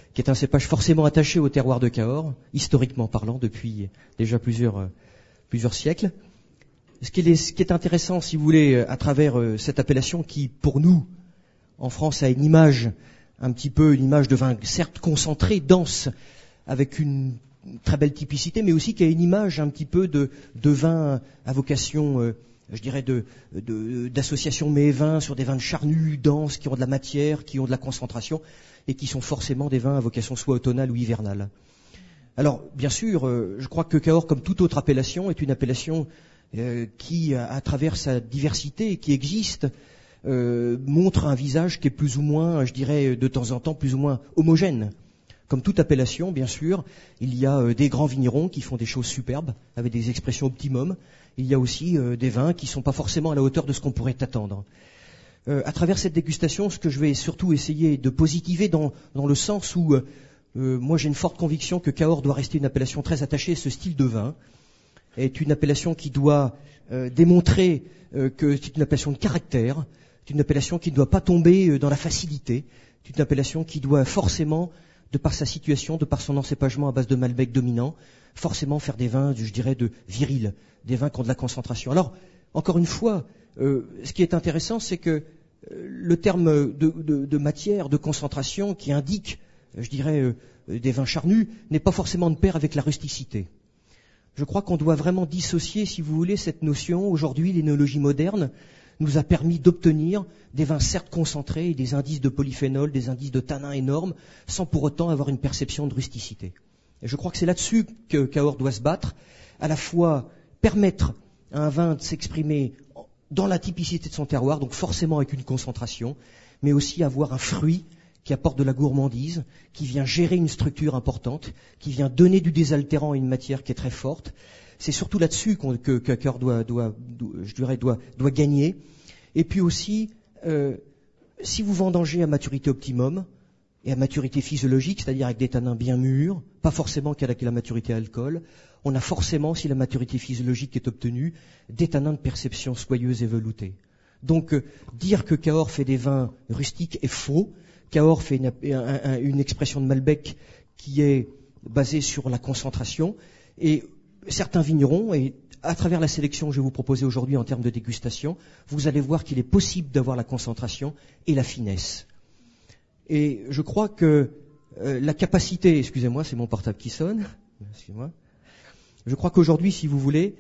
qui est un cépage forcément attaché au terroir de Cahors, historiquement parlant, depuis déjà plusieurs siècles. Ce qui est intéressant, si vous voulez, à travers cette appellation qui, pour nous, en France, a une image de vin certes concentré, dense, avec une très belle typicité, mais aussi qui a une image un petit peu de vin à vocation, je dirais, d'association mets et vins sur des vins de charnus, denses, qui ont de la matière, qui ont de la concentration, et qui sont forcément des vins à vocation soit automnale ou hivernale. Alors, bien sûr, je crois que Cahors, comme toute autre appellation, est une appellation qui, à travers sa diversité qui existe, montre un visage qui est plus ou moins, je dirais, de temps en temps, plus ou moins homogène. Comme toute appellation, bien sûr, il y a des grands vignerons qui font des choses superbes, avec des expressions optimum. Il y a aussi des vins qui ne sont pas forcément à la hauteur de ce qu'on pourrait attendre. À travers cette dégustation, ce que je vais surtout essayer de positiver dans le sens où moi j'ai une forte conviction que Cahors doit rester une appellation très attachée à ce style de vin, est une appellation qui doit démontrer que c'est une appellation de caractère, c'est une appellation qui ne doit pas tomber dans la facilité, c'est une appellation qui doit forcément, de par sa situation, de par son encépagement à base de Malbec dominant, forcément faire des vins, je dirais, de viril, des vins qui ont de la concentration. Alors, encore une fois, ce qui est intéressant, c'est que le terme de matière, de concentration, qui indique, je dirais, des vins charnus, n'est pas forcément de pair avec la rusticité. Je crois qu'on doit vraiment dissocier, si vous voulez, cette notion. Aujourd'hui, l'énologie moderne nous a permis d'obtenir des vins certes concentrés et des indices de polyphénol, des indices de tanins énormes, sans pour autant avoir une perception de rusticité. Et je crois que c'est là-dessus que Cahors doit se battre, à la fois permettre à un vin de s'exprimer dans la typicité de son terroir, donc forcément avec une concentration, mais aussi avoir un fruit qui apporte de la gourmandise, qui vient gérer une structure importante, qui vient donner du désaltérant à une matière qui est très forte. C'est surtout là-dessus que Cahors doit gagner. Et puis aussi, si vous vendangez à maturité optimum et à maturité physiologique, c'est-à-dire avec des tanins bien mûrs, pas forcément qu'avec la maturité à alcool, on a forcément, si la maturité physiologique est obtenue, des tanins de perception soyeuse et veloutés. Donc, dire que Cahors fait des vins rustiques est faux. Cahors fait une expression de Malbec qui est basée sur la concentration. Et certains vignerons, et à travers la sélection que je vais vous proposer aujourd'hui en termes de dégustation, vous allez voir qu'il est possible d'avoir la concentration et la finesse. Et je crois que la capacité, excusez-moi, c'est mon portable qui sonne, excusez-moi. Je crois qu'aujourd'hui, si vous voulez,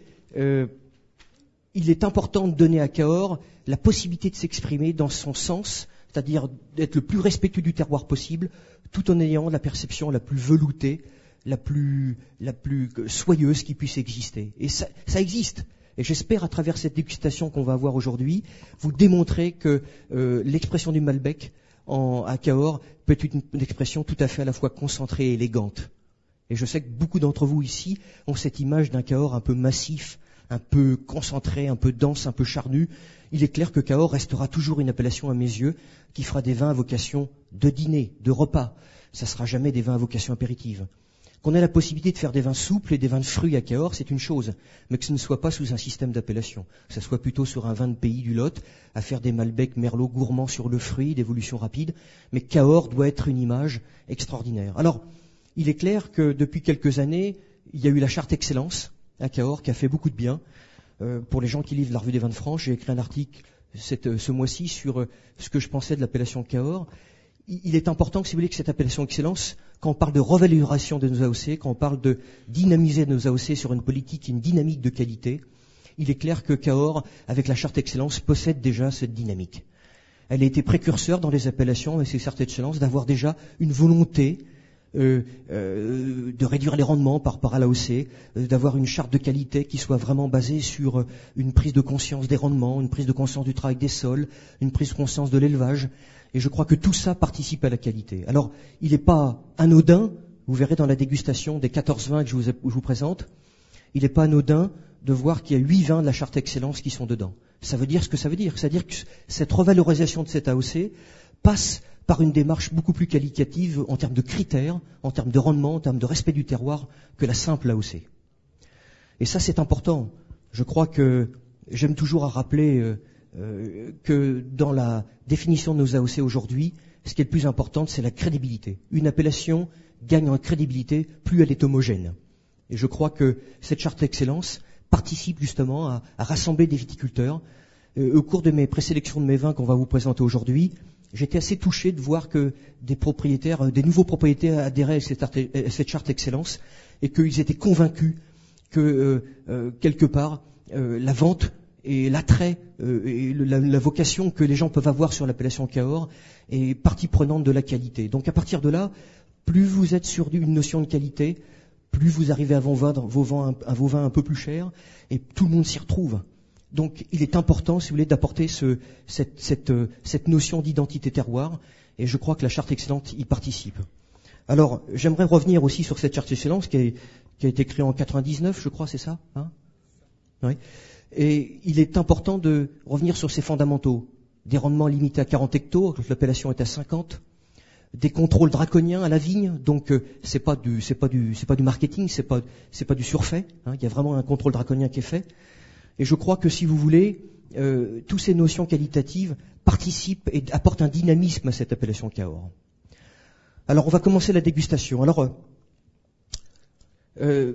il est important de donner à Cahors la possibilité de s'exprimer dans son sens, c'est-à-dire d'être le plus respectueux du terroir possible, tout en ayant la perception la plus veloutée, la plus soyeuse qui puisse exister. Et ça existe. Et j'espère, à travers cette dégustation qu'on va avoir aujourd'hui, vous démontrer que l'expression du Malbec à Cahors peut être une expression tout à fait à la fois concentrée et élégante. Et je sais que beaucoup d'entre vous ici ont cette image d'un Cahors un peu massif, un peu concentré, un peu dense, un peu charnu. Il est clair que Cahors restera toujours une appellation à mes yeux qui fera des vins à vocation de dîner, de repas. Ça ne sera jamais des vins à vocation apéritive. Qu'on ait la possibilité de faire des vins souples et des vins de fruits à Cahors, c'est une chose, mais que ce ne soit pas sous un système d'appellation, que ce soit plutôt sur un vin de pays du Lot, à faire des Malbec Merlot gourmands sur le fruit, d'évolution rapide, mais Cahors doit être une image extraordinaire. Alors, il est clair que depuis quelques années, il y a eu la charte Excellence à Cahors qui a fait beaucoup de bien. Pour les gens qui lisent la Revue des Vins de France, j'ai écrit un article ce mois-ci sur ce que je pensais de l'appellation Cahors. Il est important, si vous voulez, que cette appellation Excellence, quand on parle de revalorisation de nos AOC, quand on parle de dynamiser nos AOC sur une politique, une dynamique de qualité, il est clair que Cahors, avec la charte Excellence, possède déjà cette dynamique. Elle a été précurseur dans les appellations avec ces chartes Excellence d'avoir déjà une volonté de réduire les rendements par rapport à l'AOC, d'avoir une charte de qualité qui soit vraiment basée sur une prise de conscience des rendements, une prise de conscience du travail des sols, une prise de conscience de l'élevage. Et je crois que tout ça participe à la qualité. Alors, il n'est pas anodin, vous verrez dans la dégustation des 14 vins que je vous présente, il n'est pas anodin de voir qu'il y a 8 vins de la charte Excellence qui sont dedans. Ça veut dire ce que ça veut dire. C'est-à-dire que cette revalorisation de cette AOC passe par une démarche beaucoup plus qualitative en termes de critères, en termes de rendement, en termes de respect du terroir que la simple AOC. Et ça, c'est important. Je crois que j'aime toujours à rappeler que dans la définition de nos AOC aujourd'hui, ce qui est le plus important, c'est la crédibilité. Une appellation gagne en crédibilité plus elle est homogène. Et je crois que cette charte d'excellence participe justement à rassembler des viticulteurs. Au cours de mes présélections de mes vins qu'on va vous présenter aujourd'hui, j'étais assez touché de voir que des nouveaux propriétaires adhéraient à cette charte d'excellence et qu'ils étaient convaincus que quelque part la vente et l'attrait et la vocation que les gens peuvent avoir sur l'appellation Cahors est partie prenante de la qualité. Donc à partir de là, plus vous êtes sur une notion de qualité, plus vous arrivez à vendre vos vins un peu plus chers et tout le monde s'y retrouve. Donc il est important, si vous voulez, d'apporter cette notion d'identité terroir et je crois que la charte excellente y participe. Alors j'aimerais revenir aussi sur cette charte excellence qui a été créée en 99, je crois, c'est ça, hein? Oui. Et il est important de revenir sur ses fondamentaux. Des rendements limités à 40 hectos, l'appellation est à 50. Des contrôles draconiens à la vigne, donc c'est pas du marketing, c'est pas du surfait. Hein, il y a vraiment un contrôle draconien qui est fait. Et je crois que si vous voulez, toutes ces notions qualitatives participent et apportent un dynamisme à cette appellation Cahors. Alors on va commencer la dégustation. Alors je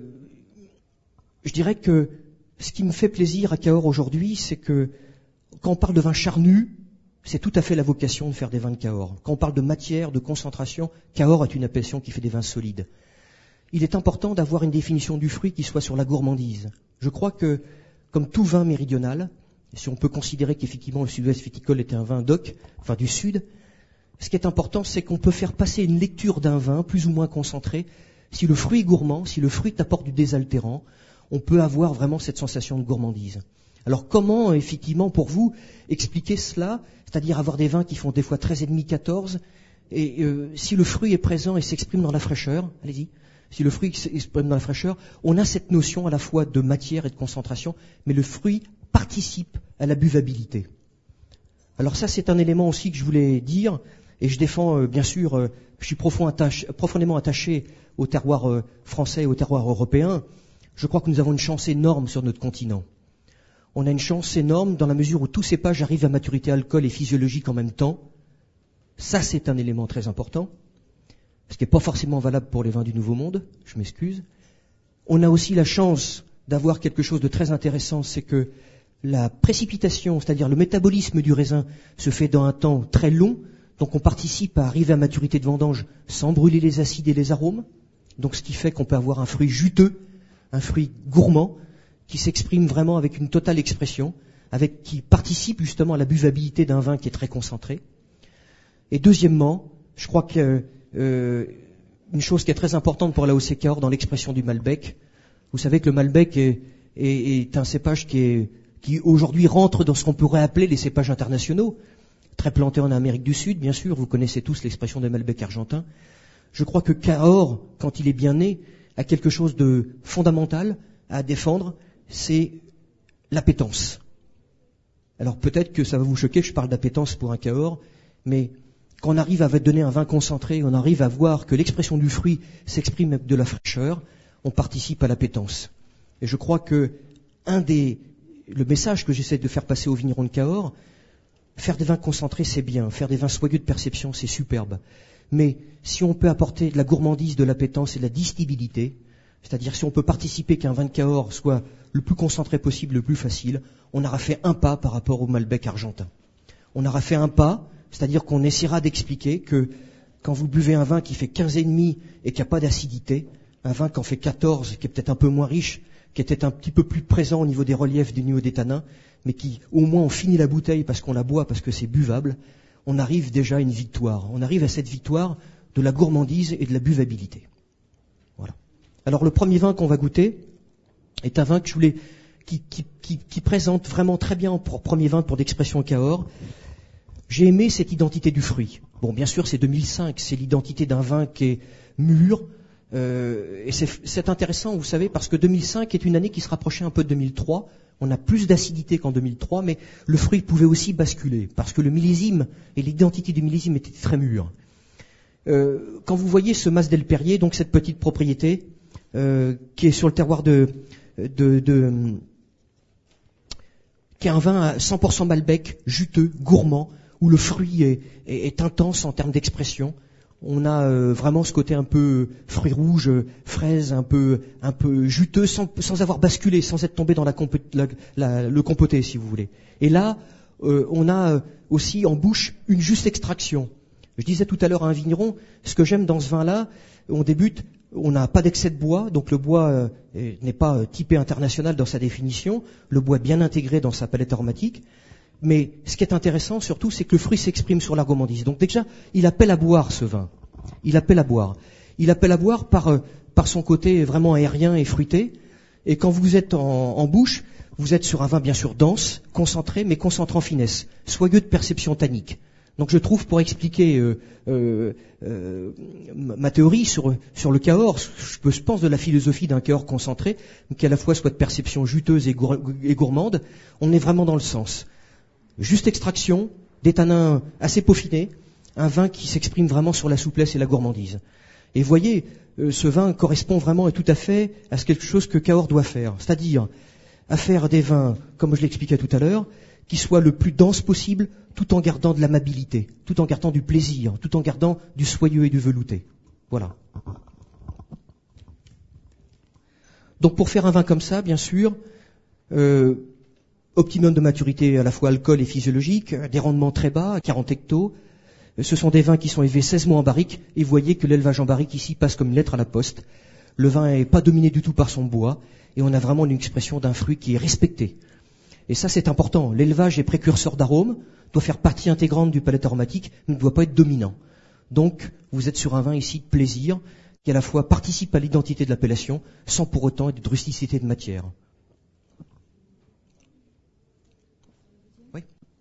dirais que ce qui me fait plaisir à Cahors aujourd'hui, c'est que quand on parle de vin charnu, c'est tout à fait la vocation de faire des vins de Cahors. Quand on parle de matière, de concentration, Cahors est une appellation qui fait des vins solides. Il est important d'avoir une définition du fruit qui soit sur la gourmandise. Je crois que, comme tout vin méridional, si on peut considérer qu'effectivement le sud-ouest viticole était un vin d'oc, enfin du sud, ce qui est important, c'est qu'on peut faire passer une lecture d'un vin plus ou moins concentré. Si le fruit est gourmand, si le fruit apporte du désaltérant, on peut avoir vraiment cette sensation de gourmandise. Alors comment, effectivement, pour vous, expliquer cela, c'est-à-dire avoir des vins qui font des fois 13,5, 14, et si le fruit est présent et s'exprime dans la fraîcheur, allez-y, si le fruit s'exprime dans la fraîcheur, on a cette notion à la fois de matière et de concentration, mais le fruit participe à la buvabilité. Alors ça, c'est un élément aussi que je voulais dire, et je défends, bien sûr, je suis profondément attaché au terroir français et au terroir européen. Je crois que nous avons une chance énorme sur notre continent. On a une chance énorme dans la mesure où tous ces cépages arrivent à maturité alcool et physiologique en même temps. Ça, c'est un élément très important, ce qui n'est pas forcément valable pour les vins du Nouveau Monde, je m'excuse. On a aussi la chance d'avoir quelque chose de très intéressant, c'est que la précipitation, c'est-à-dire le métabolisme du raisin, se fait dans un temps très long, donc on participe à arriver à maturité de vendange sans brûler les acides et les arômes, donc ce qui fait qu'on peut avoir un fruit juteux, un fruit gourmand, qui s'exprime vraiment avec une totale expression, qui participe justement à la buvabilité d'un vin qui est très concentré. Et deuxièmement, je crois que une chose qui est très importante pour l'AOC Cahors dans l'expression du Malbec, vous savez que le Malbec est un cépage qui aujourd'hui rentre dans ce qu'on pourrait appeler les cépages internationaux, très plantés en Amérique du Sud, bien sûr, vous connaissez tous l'expression des Malbec argentins. Je crois que Cahors, quand il est bien né, a quelque chose de fondamental à défendre, c'est l'appétence. Alors peut-être que ça va vous choquer, je parle d'appétence pour un Cahors, mais quand on arrive à donner un vin concentré, on arrive à voir que l'expression du fruit s'exprime avec de la fraîcheur, on participe à l'appétence. Et je crois que le message que j'essaie de faire passer aux vignerons de Cahors, faire des vins concentrés c'est bien, faire des vins soyeux de perception c'est superbe. Mais si on peut apporter de la gourmandise, de l'appétence et de la distibilité, c'est-à-dire si on peut participer qu'un vin de Cahors soit le plus concentré possible, le plus facile, on aura fait un pas par rapport au Malbec argentin. On aura fait un pas, c'est-à-dire qu'on essaiera d'expliquer que quand vous buvez un vin qui fait 15,5 et qui n'a pas d'acidité, un vin qui en fait 14, qui est peut-être un peu moins riche, qui est peut-être un petit peu plus présent au niveau des reliefs, du niveau des tanins, mais qui au moins on finit la bouteille parce qu'on la boit, parce que c'est buvable, on arrive déjà à une victoire. On arrive à cette victoire de la gourmandise et de la buvabilité. Voilà. Alors le premier vin qu'on va goûter est un vin que je voulais, qui présente vraiment très bien pour premier vin pour d'expression Cahors. J'ai aimé cette identité du fruit. Bon, bien sûr, c'est 2005, c'est l'identité d'un vin qui est mûr. Et c'est intéressant, vous savez, parce que 2005 est une année qui se rapprochait un peu de 2003. On a plus d'acidité qu'en 2003, mais le fruit pouvait aussi basculer, parce que le millésime et l'identité du millésime étaient très mûrs. Quand vous voyez ce Mas del Perrier, donc cette petite propriété, qui est sur le terroir qui qui est un vin à 100% Malbec, juteux, gourmand, où le fruit est intense en termes d'expression. On a vraiment ce côté un peu fruits rouges, fraises, un peu juteux, sans avoir basculé, sans être tombé dans le compoté, si vous voulez. Et là, on a aussi en bouche une juste extraction. Je disais tout à l'heure à un vigneron, ce que j'aime dans ce vin-là, on n'a pas d'excès de bois, donc le bois n'est pas typé international dans sa définition, le bois est bien intégré dans sa palette aromatique. Mais ce qui est intéressant surtout, c'est que le fruit s'exprime sur la gourmandise. Donc déjà, il appelle à boire ce vin. Il appelle à boire. Il appelle à boire par son côté vraiment aérien et fruité. Et quand vous êtes en bouche, vous êtes sur un vin bien sûr dense, concentré, mais concentré en finesse, soyeux de perception tannique. Donc je trouve, pour expliquer ma théorie sur le Cahors, je pense de la philosophie d'un Cahors concentré, qui à la fois soit de perception juteuse et gourmande, on est vraiment dans le sens. Juste extraction, des tanins assez peaufinés, un vin qui s'exprime vraiment sur la souplesse et la gourmandise. Et voyez, ce vin correspond vraiment et tout à fait à quelque chose que Cahors doit faire, c'est-à-dire à faire des vins, comme je l'expliquais tout à l'heure, qui soient le plus dense possible, tout en gardant de l'amabilité, tout en gardant du plaisir, tout en gardant du soyeux et du velouté. Voilà. Donc pour faire un vin comme ça, bien sûr, optimum de maturité à la fois alcool et physiologique, des rendements très bas, à 40 hectos. Ce sont des vins qui sont élevés 16 mois en barrique, et vous voyez que l'élevage en barrique ici passe comme une lettre à la poste. Le vin n'est pas dominé du tout par son bois, et on a vraiment une expression d'un fruit qui est respecté. Et ça, c'est important. L'élevage est précurseur d'arômes, doit faire partie intégrante du palette aromatique, mais ne doit pas être dominant. Donc, vous êtes sur un vin ici de plaisir, qui à la fois participe à l'identité de l'appellation, sans pour autant être de rusticité de matière. Oui.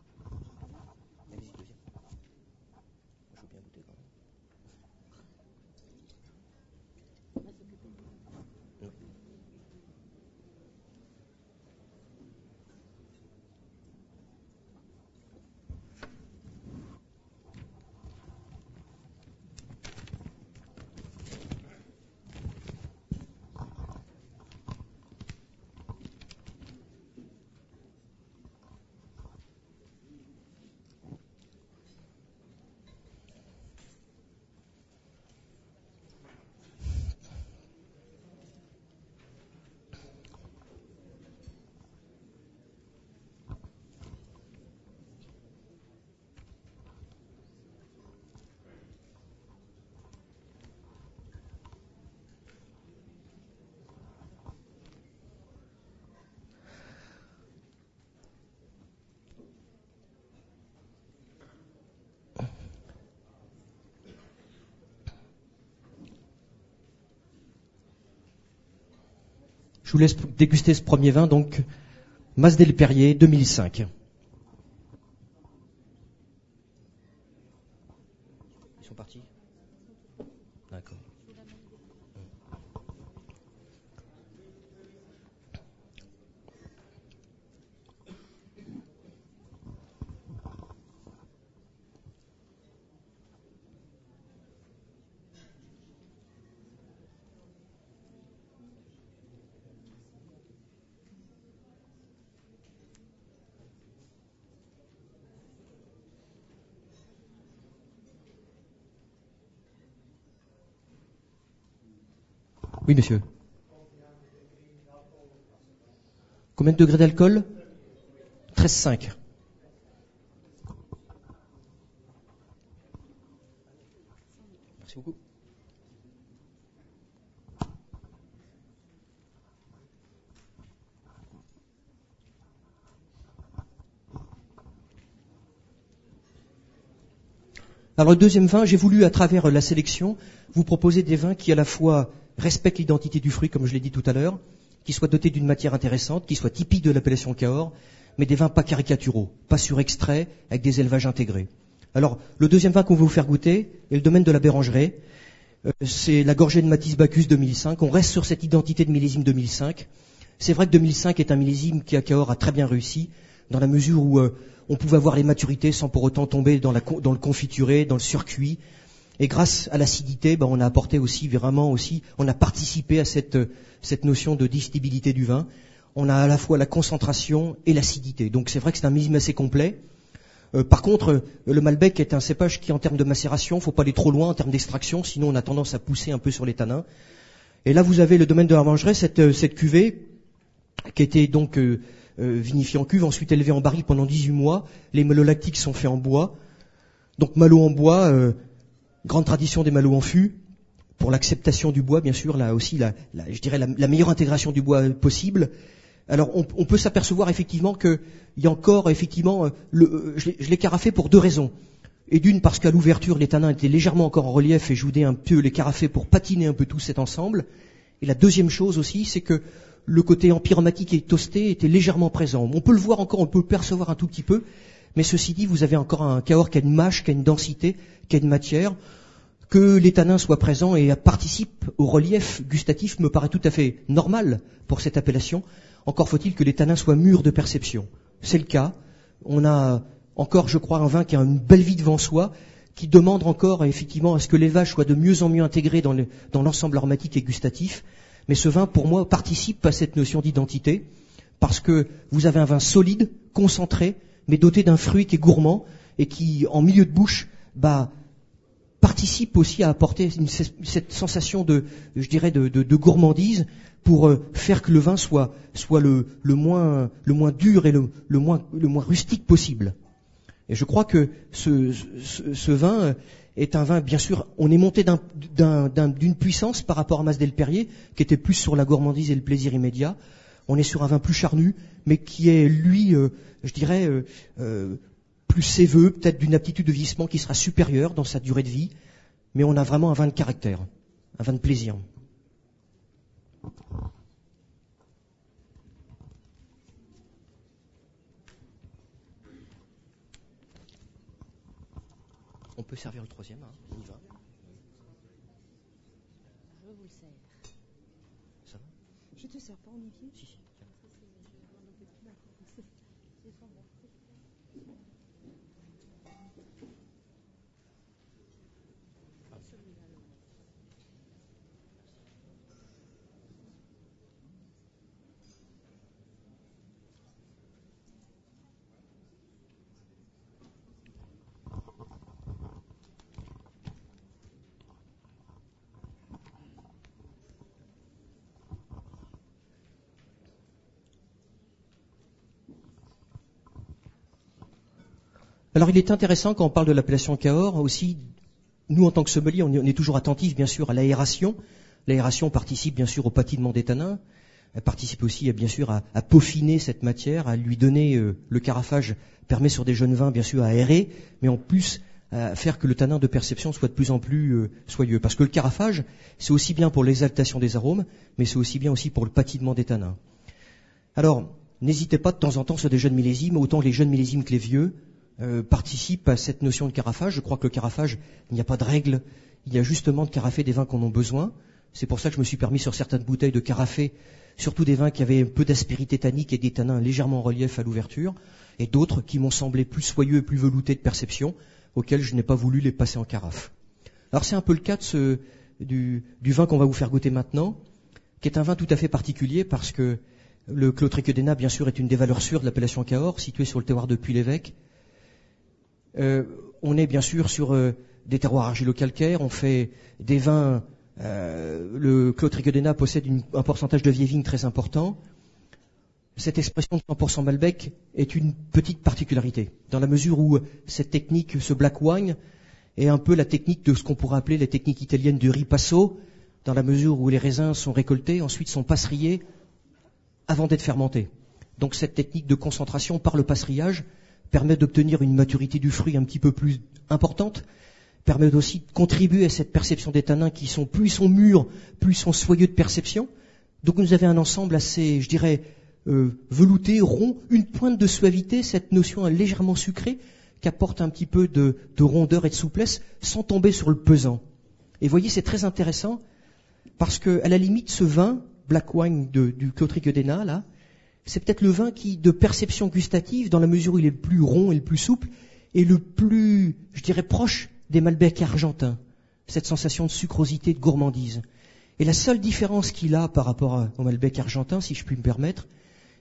Je vous laisse déguster ce premier vin, donc Mas del Perrier 2005. Ils sont partis ? D'accord. Oui, monsieur. Combien de degrés d'alcool ? 13,5. Merci beaucoup. Alors le deuxième vin, j'ai voulu à travers la sélection vous proposer des vins qui à la fois respectent l'identité du fruit, comme je l'ai dit tout à l'heure, qui soient dotés d'une matière intéressante, qui soient typiques de l'appellation Cahors, mais des vins pas caricaturaux, pas surextraits, avec des élevages intégrés. Alors le deuxième vin qu'on va vous faire goûter est le domaine de la Bérengeraie. C'est la Gorgée de Mathis Bacchus 2005. On reste sur cette identité de millésime 2005. C'est vrai que 2005 est un millésime qui à Cahors a très bien réussi, dans la mesure où on pouvait avoir les maturités sans pour autant tomber dans le confituré, dans le surcuit. Et grâce à l'acidité, on a apporté aussi, on a participé à cette notion de distibilité du vin. on a à la fois la concentration et l'acidité. Donc c'est vrai que c'est un millésime assez complet. Par contre, le Malbec est un cépage qui, en termes de macération, faut pas aller trop loin en termes d'extraction, sinon on a tendance à pousser un peu sur les tanins. Et là, vous avez le domaine de la Mangerette, cette cuvée qui a été donc vinifiée en cuve, ensuite élevée en barrique pendant 18 mois. Les malolactiques sont faits en bois. Donc malo en bois, grande tradition des malots en fût, pour l'acceptation du bois, bien sûr, là aussi, je dirais la meilleure intégration du bois possible. Alors, on peut s'apercevoir effectivement qu'il y a encore effectivement, je l'ai carafé pour 2 raisons. Et d'une, parce qu'à l'ouverture, les tanins étaient légèrement encore en relief et je voulais un peu les carafer pour patiner un peu tout cet ensemble. Et la deuxième chose aussi, c'est que le côté empyromatique et toasté était légèrement présent. On peut le voir encore, on peut le percevoir un tout petit peu, mais ceci dit, vous avez encore un cahors qui a une mâche, qui a une densité, qui a une matière. Que les tanins soient présents et participent au relief gustatif me paraît tout à fait normal pour cette appellation. Encore faut-il que les tanins soient mûrs de perception. C'est le cas. On a encore, je crois, un vin qui a une belle vie devant soi, qui demande encore effectivement à ce que les vaches soient de mieux en mieux intégrées dans l'ensemble aromatique et gustatif. Mais ce vin, pour moi, participe à cette notion d'identité, parce que vous avez un vin solide, concentré, mais doté d'un fruit qui est gourmand et qui, en milieu de bouche, participe aussi à apporter cette sensation je dirais, de gourmandise pour faire que le vin soit le moins dur et le moins rustique possible. Et je crois que ce vin est un vin, bien sûr, on est monté d'une puissance par rapport à Mas del Perrier, qui était plus sur la gourmandise et le plaisir immédiat. On est sur un vin plus charnu, mais qui est, lui, je dirais, plus séveux, peut-être d'une aptitude de vieillissement qui sera supérieure dans sa durée de vie, mais on a vraiment un vin de caractère, un vin de plaisir. On peut servir le 3e, hein, on y va. Je vous le sers. Ça va ? Je te sers pas, Olivier ? Si. Alors il est intéressant quand on parle de l'appellation Cahors aussi, nous en tant que sommelier, on est toujours attentif bien sûr à l'aération. L'aération participe bien sûr au patinement des tanins, elle participe aussi bien sûr à peaufiner cette matière, à lui donner le carafage permet sur des jeunes vins bien sûr à aérer, mais en plus à faire que le tanin de perception soit de plus en plus soyeux. Parce que le carafage, c'est aussi bien pour l'exaltation des arômes, mais c'est aussi bien aussi pour le patinement des tanins. Alors, n'hésitez pas de temps en temps sur des jeunes millésimes, autant les jeunes millésimes que les vieux, participent à cette notion de carafage. Je crois que le carafage, il n'y a pas de règle, il y a justement de carafer des vins qu'on a besoin. C'est pour ça que je me suis permis sur certaines bouteilles de carafer, surtout des vins qui avaient un peu d'aspérité tannique et des tanins légèrement en relief à l'ouverture, et d'autres qui m'ont semblé plus soyeux et plus veloutés de perception, auxquels je n'ai pas voulu les passer en carafe. Alors c'est un peu le cas du vin qu'on va vous faire goûter maintenant, qui est un vin tout à fait particulier parce que le Clos-Triqueux d'Hénin, bien sûr, est une des valeurs sûres de l'appellation Cahors, située sur le terroir de Puy-l'Évêque. On est bien sûr sur des terroirs argilo-calcaires, on fait des vins, le Clos-Triqueux d'Hénin possède un pourcentage de vieilles vignes très important. Cette expression de 100% Malbec est une petite particularité, dans la mesure où cette technique, ce black wine, est un peu la technique de ce qu'on pourrait appeler la technique italienne du ripasso, dans la mesure où les raisins sont récoltés, ensuite sont passerillés avant d'être fermentés. Donc cette technique de concentration par le passerillage permet d'obtenir une maturité du fruit un petit peu plus importante, permet aussi de contribuer à cette perception des tanins qui sont, plus ils sont mûrs, plus ils sont soyeux de perception. Donc vous avez un ensemble assez, je dirais, velouté, rond, une pointe de suavité, cette notion légèrement sucrée qui apporte un petit peu de rondeur et de souplesse sans tomber sur le pesant. Et vous voyez, c'est très intéressant parce que, à la limite, ce vin, black wine du Clos-Triqueux d'Hénin, là, c'est peut-être le vin qui, de perception gustative, dans la mesure où il est le plus rond et le plus souple, est le plus, je dirais, proche des Malbec argentins. Cette sensation de sucrosité, de gourmandise. Et la seule différence qu'il a par rapport au Malbec argentin, si je puis me permettre,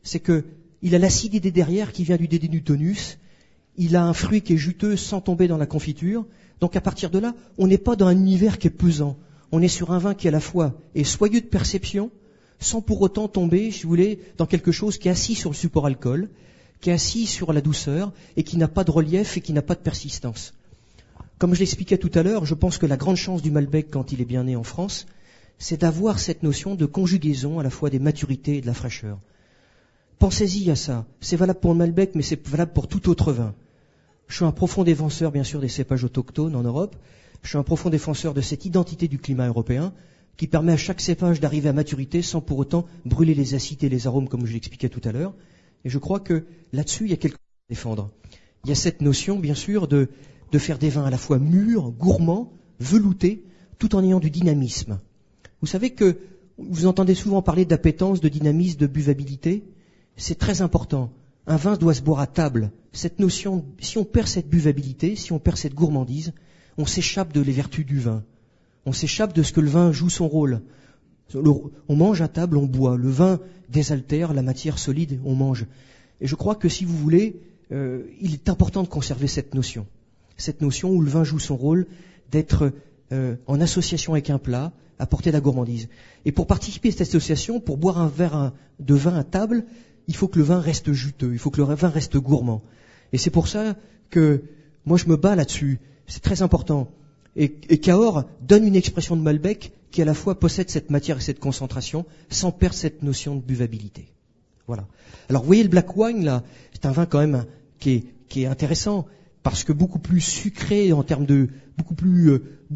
c'est que il a l'acidité derrière qui vient du Dédénutonus, il a un fruit qui est juteux sans tomber dans la confiture. Donc à partir de là, on n'est pas dans un univers qui est pesant. On est sur un vin qui à la fois est soyeux de perception, sans pour autant tomber, si vous voulez, dans quelque chose qui est assis sur le support alcool, qui est assis sur la douceur et qui n'a pas de relief et qui n'a pas de persistance. Comme je l'expliquais tout à l'heure, je pense que la grande chance du Malbec quand il est bien né en France, c'est d'avoir cette notion de conjugaison à la fois des maturités et de la fraîcheur. Pensez-y à ça. C'est valable pour le Malbec, mais c'est valable pour tout autre vin. Je suis un profond défenseur, bien sûr, des cépages autochtones en Europe. Je suis un profond défenseur de cette identité du climat européen qui permet à chaque cépage d'arriver à maturité sans pour autant brûler les acides et les arômes, comme je l'expliquais tout à l'heure. Et je crois que là-dessus, il y a quelque chose à défendre. Il y a cette notion, bien sûr, de faire des vins à la fois mûrs, gourmands, veloutés, tout en ayant du dynamisme. Vous savez que vous entendez souvent parler d'appétence, de dynamisme, de buvabilité. C'est très important. Un vin doit se boire à table. Cette notion, si on perd cette buvabilité, si on perd cette gourmandise, on s'échappe de les vertus du vin. On s'échappe de ce que le vin joue son rôle. On mange à table, on boit. Le vin désaltère, la matière solide, on mange. Et je crois que si vous voulez, il est important de conserver cette notion. Cette notion où le vin joue son rôle d'être en association avec un plat, apporter de la gourmandise. Et pour participer à cette association, pour boire un verre de vin à table, il faut que le vin reste juteux, il faut que le vin reste gourmand. Et c'est pour ça que moi je me bats là-dessus. C'est très important. Et Cahors donne une expression de Malbec qui à la fois possède cette matière et cette concentration sans perdre cette notion de buvabilité. Voilà. Alors vous voyez le black wine là, c'est un vin quand même qui est intéressant parce que beaucoup plus sucré en termes de beaucoup plus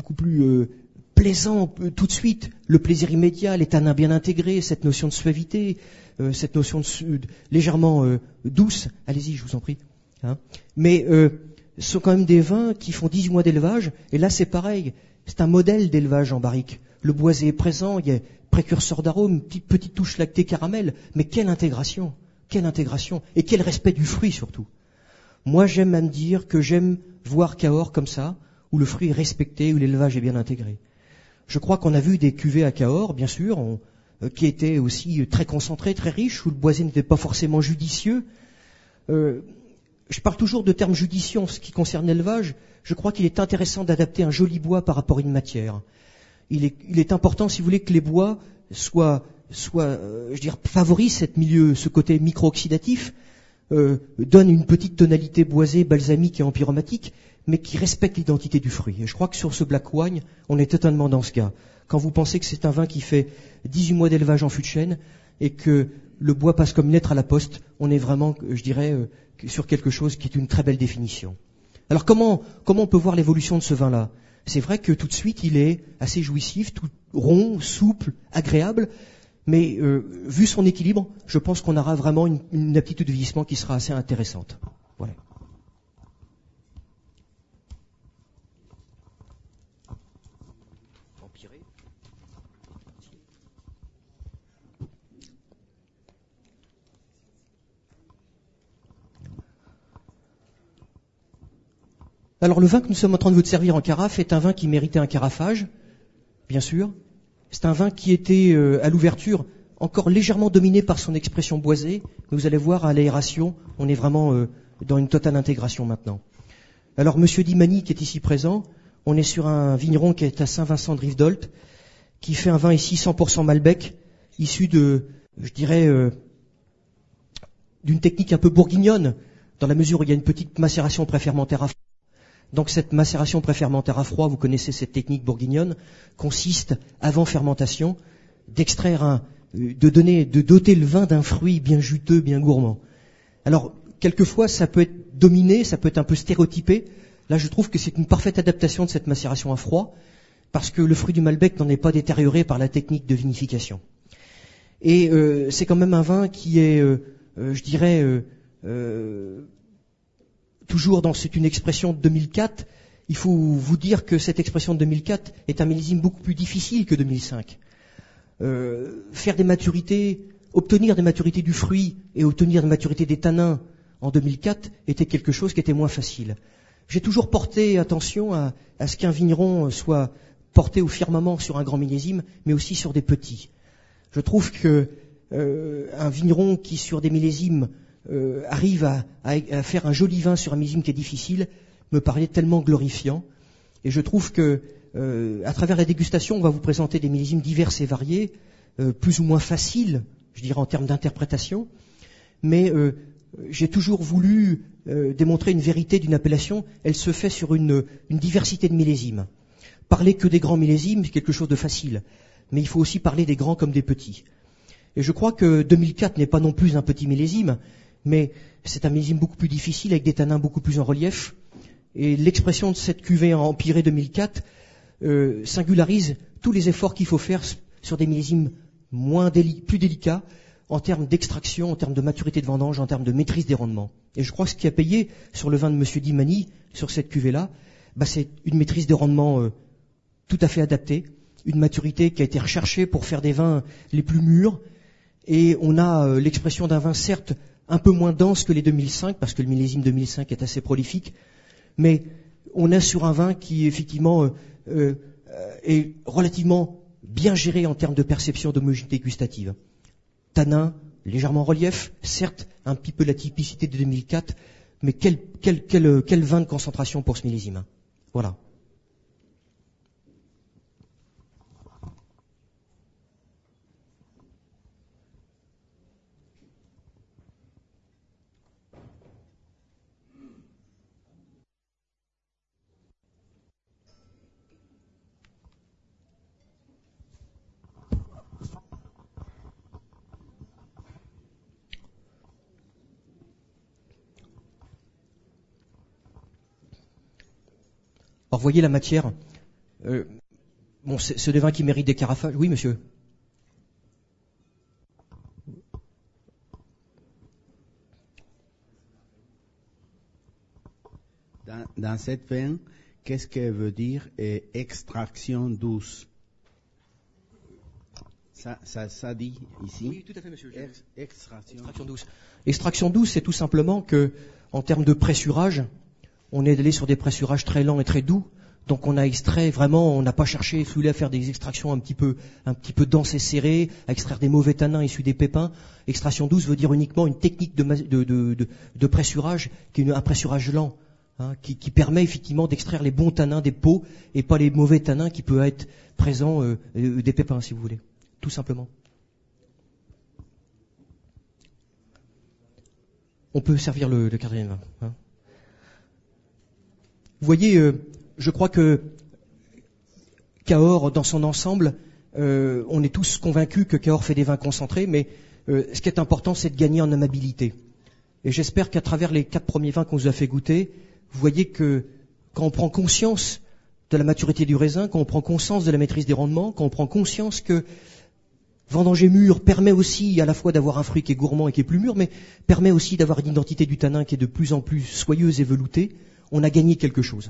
plaisant tout de suite, le plaisir immédiat, les tanins bien intégrés, cette notion de suavité, cette notion de légèrement douce. Allez-y, je vous en prie. Hein. Mais ce sont quand même des vins qui font 18 mois d'élevage, et là c'est pareil, c'est un modèle d'élevage en barrique. Le boisé est présent, il y a précurseur d'arôme, petite touche lactée caramel, mais quelle intégration, et quel respect du fruit surtout. Moi j'aime à me dire que j'aime voir Cahors comme ça, où le fruit est respecté, où l'élevage est bien intégré. Je crois qu'on a vu des cuvées à Cahors, bien sûr, qui étaient aussi très concentrées, très riches, où le boisé n'était pas forcément judicieux. Je parle toujours de termes judicieux en ce qui concerne l'élevage. Je crois qu'il est intéressant d'adapter un joli bois par rapport à une matière. Il est important, si vous voulez, que les bois favorisent ce côté micro-oxydatif, donnent une petite tonalité boisée, balsamique et empyromatique, mais qui respecte l'identité du fruit. Et je crois que sur ce black wine, on est totalement dans ce cas. Quand vous pensez que c'est un vin qui fait 18 mois d'élevage en fût de chêne et que le bois passe comme une lettre à la poste, on est vraiment, je dirais, sur quelque chose qui est une très belle définition. Alors comment on peut voir l'évolution de ce vin-là ? C'est vrai que tout de suite, il est assez jouissif, tout rond, souple, agréable, mais vu son équilibre, je pense qu'on aura vraiment une aptitude de vieillissement qui sera assez intéressante. Voilà. Alors le vin que nous sommes en train de vous servir en carafe est un vin qui méritait un carafage, bien sûr. C'est un vin qui était à l'ouverture encore légèrement dominé par son expression boisée. Mais vous allez voir à l'aération, on est vraiment dans une totale intégration maintenant. Alors Monsieur Dimani qui est ici présent, on est sur un vigneron qui est à Saint-Vincent-de-Rivedolte, qui fait un vin ici 100% Malbec, issu de, je dirais, d'une technique un peu bourguignonne, dans la mesure où il y a une petite macération préfermentaire à froid. Donc cette macération préfermentaire à froid, vous connaissez cette technique bourguignonne, consiste, avant fermentation, d'extraire de doter le vin d'un fruit bien juteux, bien gourmand. Alors, quelquefois, ça peut être dominé, ça peut être un peu stéréotypé. Là, je trouve que c'est une parfaite adaptation de cette macération à froid, parce que le fruit du Malbec n'en est pas détérioré par la technique de vinification. Et c'est quand même un vin qui est, je dirais, toujours c'est une expression de 2004, il faut vous dire que cette expression de 2004 est un millésime beaucoup plus difficile que 2005. Faire des maturités, obtenir des maturités du fruit et obtenir des maturités des tanins en 2004 était quelque chose qui était moins facile. J'ai toujours porté attention à ce qu'un vigneron soit porté au firmament sur un grand millésime, mais aussi sur des petits. Je trouve que un vigneron qui, sur des millésimes, arrive à faire un joli vin sur un millésime qui est difficile, me paraît tellement glorifiant. Et je trouve que, à travers la dégustation, on va vous présenter des millésimes divers et variés, plus ou moins faciles, je dirais en termes d'interprétation, mais j'ai toujours voulu démontrer une vérité d'une appellation. Elle se fait sur une diversité de millésimes. Parler que des grands millésimes, c'est quelque chose de facile, mais il faut aussi parler des grands comme des petits. Et je crois que 2004 n'est pas non plus un petit millésime, mais c'est un millésime beaucoup plus difficile, avec des tanins beaucoup plus en relief. Et l'expression de cette cuvée empirée 2004 singularise tous les efforts qu'il faut faire sur des millésimes plus délicats, en termes d'extraction, en termes de maturité de vendange, en termes de maîtrise des rendements. Et je crois que ce qui a payé sur le vin de Monsieur Dimani, sur cette cuvée-là, c'est une maîtrise des rendements tout à fait adaptée, une maturité qui a été recherchée pour faire des vins les plus mûrs, et on a l'expression d'un vin certes un peu moins dense que les 2005, parce que le millésime 2005 est assez prolifique, mais on est sur un vin qui effectivement est relativement bien géré en termes de perception d'homogénéité gustative. Tanin, légèrement en relief, certes un petit peu la typicité de 2004, mais quel vin de concentration pour ce millésime. Voilà. Alors, voyez la matière. C'est des vins qui méritent des carafages. Oui, monsieur. Dans cette vin, qu'est-ce que veut dire extraction douce? Ça dit ici? Oui, tout à fait, monsieur. Extraction douce. Extraction douce, c'est tout simplement que, en termes de pressurage, on est allé sur des pressurages très lents et très doux. Donc on a extrait vraiment, on n'a pas cherché, si vous voulez, à faire des extractions un petit peu denses et serrées, à extraire des mauvais tanins issus des pépins. Extraction douce veut dire uniquement une technique de pressurage qui est un pressurage lent, qui permet effectivement d'extraire les bons tanins des peaux et pas les mauvais tanins qui peuvent être présents des pépins, si vous voulez, tout simplement. On peut servir le quatrième vin. Vous voyez, je crois que Cahors, dans son ensemble, on est tous convaincus que Cahors fait des vins concentrés, mais ce qui est important, c'est de gagner en amabilité. Et j'espère qu'à travers les 4 premiers vins qu'on vous a fait goûter, vous voyez que quand on prend conscience de la maturité du raisin, quand on prend conscience de la maîtrise des rendements, quand on prend conscience que vendanger mûr permet aussi à la fois d'avoir un fruit qui est gourmand et qui est plus mûr, mais permet aussi d'avoir une identité du tanin qui est de plus en plus soyeuse et veloutée, on a gagné quelque chose.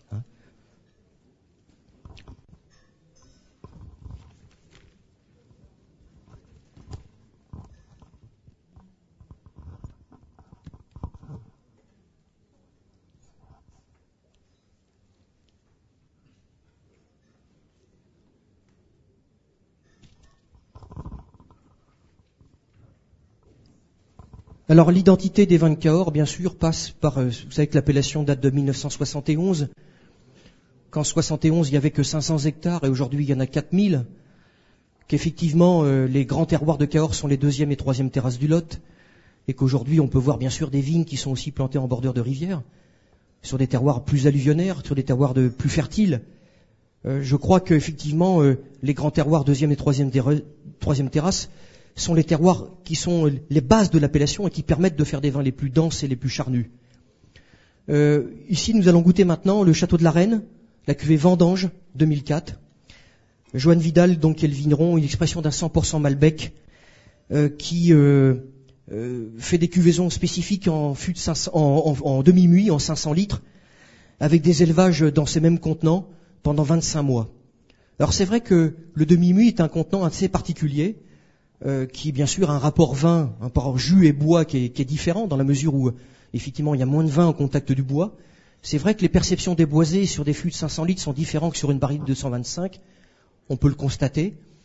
Alors l'identité des vins de Cahors, bien sûr, passe par, vous savez que l'appellation date de 1971, qu'en 71 il n'y avait que 500 hectares et aujourd'hui il y en a 4000, qu'effectivement les grands terroirs de Cahors sont les 2e et 3e terrasses du Lot, et qu'aujourd'hui on peut voir bien sûr des vignes qui sont aussi plantées en bordure de rivière, sur des terroirs plus alluvionnaires, sur des terroirs plus fertiles. Je crois qu'effectivement les grands terroirs 2e et 3e terrasses sont les terroirs qui sont les bases de l'appellation et qui permettent de faire des vins les plus denses et les plus charnus. Ici, nous allons goûter maintenant le Château de la Reine, la cuvée Vendange 2004. Johan Vidal, donc, qui est le vigneron, une expression d'un 100% Malbec, qui fait des cuvaisons spécifiques en fût de 500, en demi-muit, en 500 litres, avec des élevages dans ces mêmes contenants pendant 25 mois. Alors c'est vrai que le demi-muit est un contenant assez particulier, qui est bien sûr un rapport vin, un rapport jus et bois qui est différent dans la mesure où effectivement il y a moins de vin au contact du bois. C'est vrai que les perceptions des boisés sur des fûts de 500 litres sont différentes que sur une barrique de 225, on peut le constater.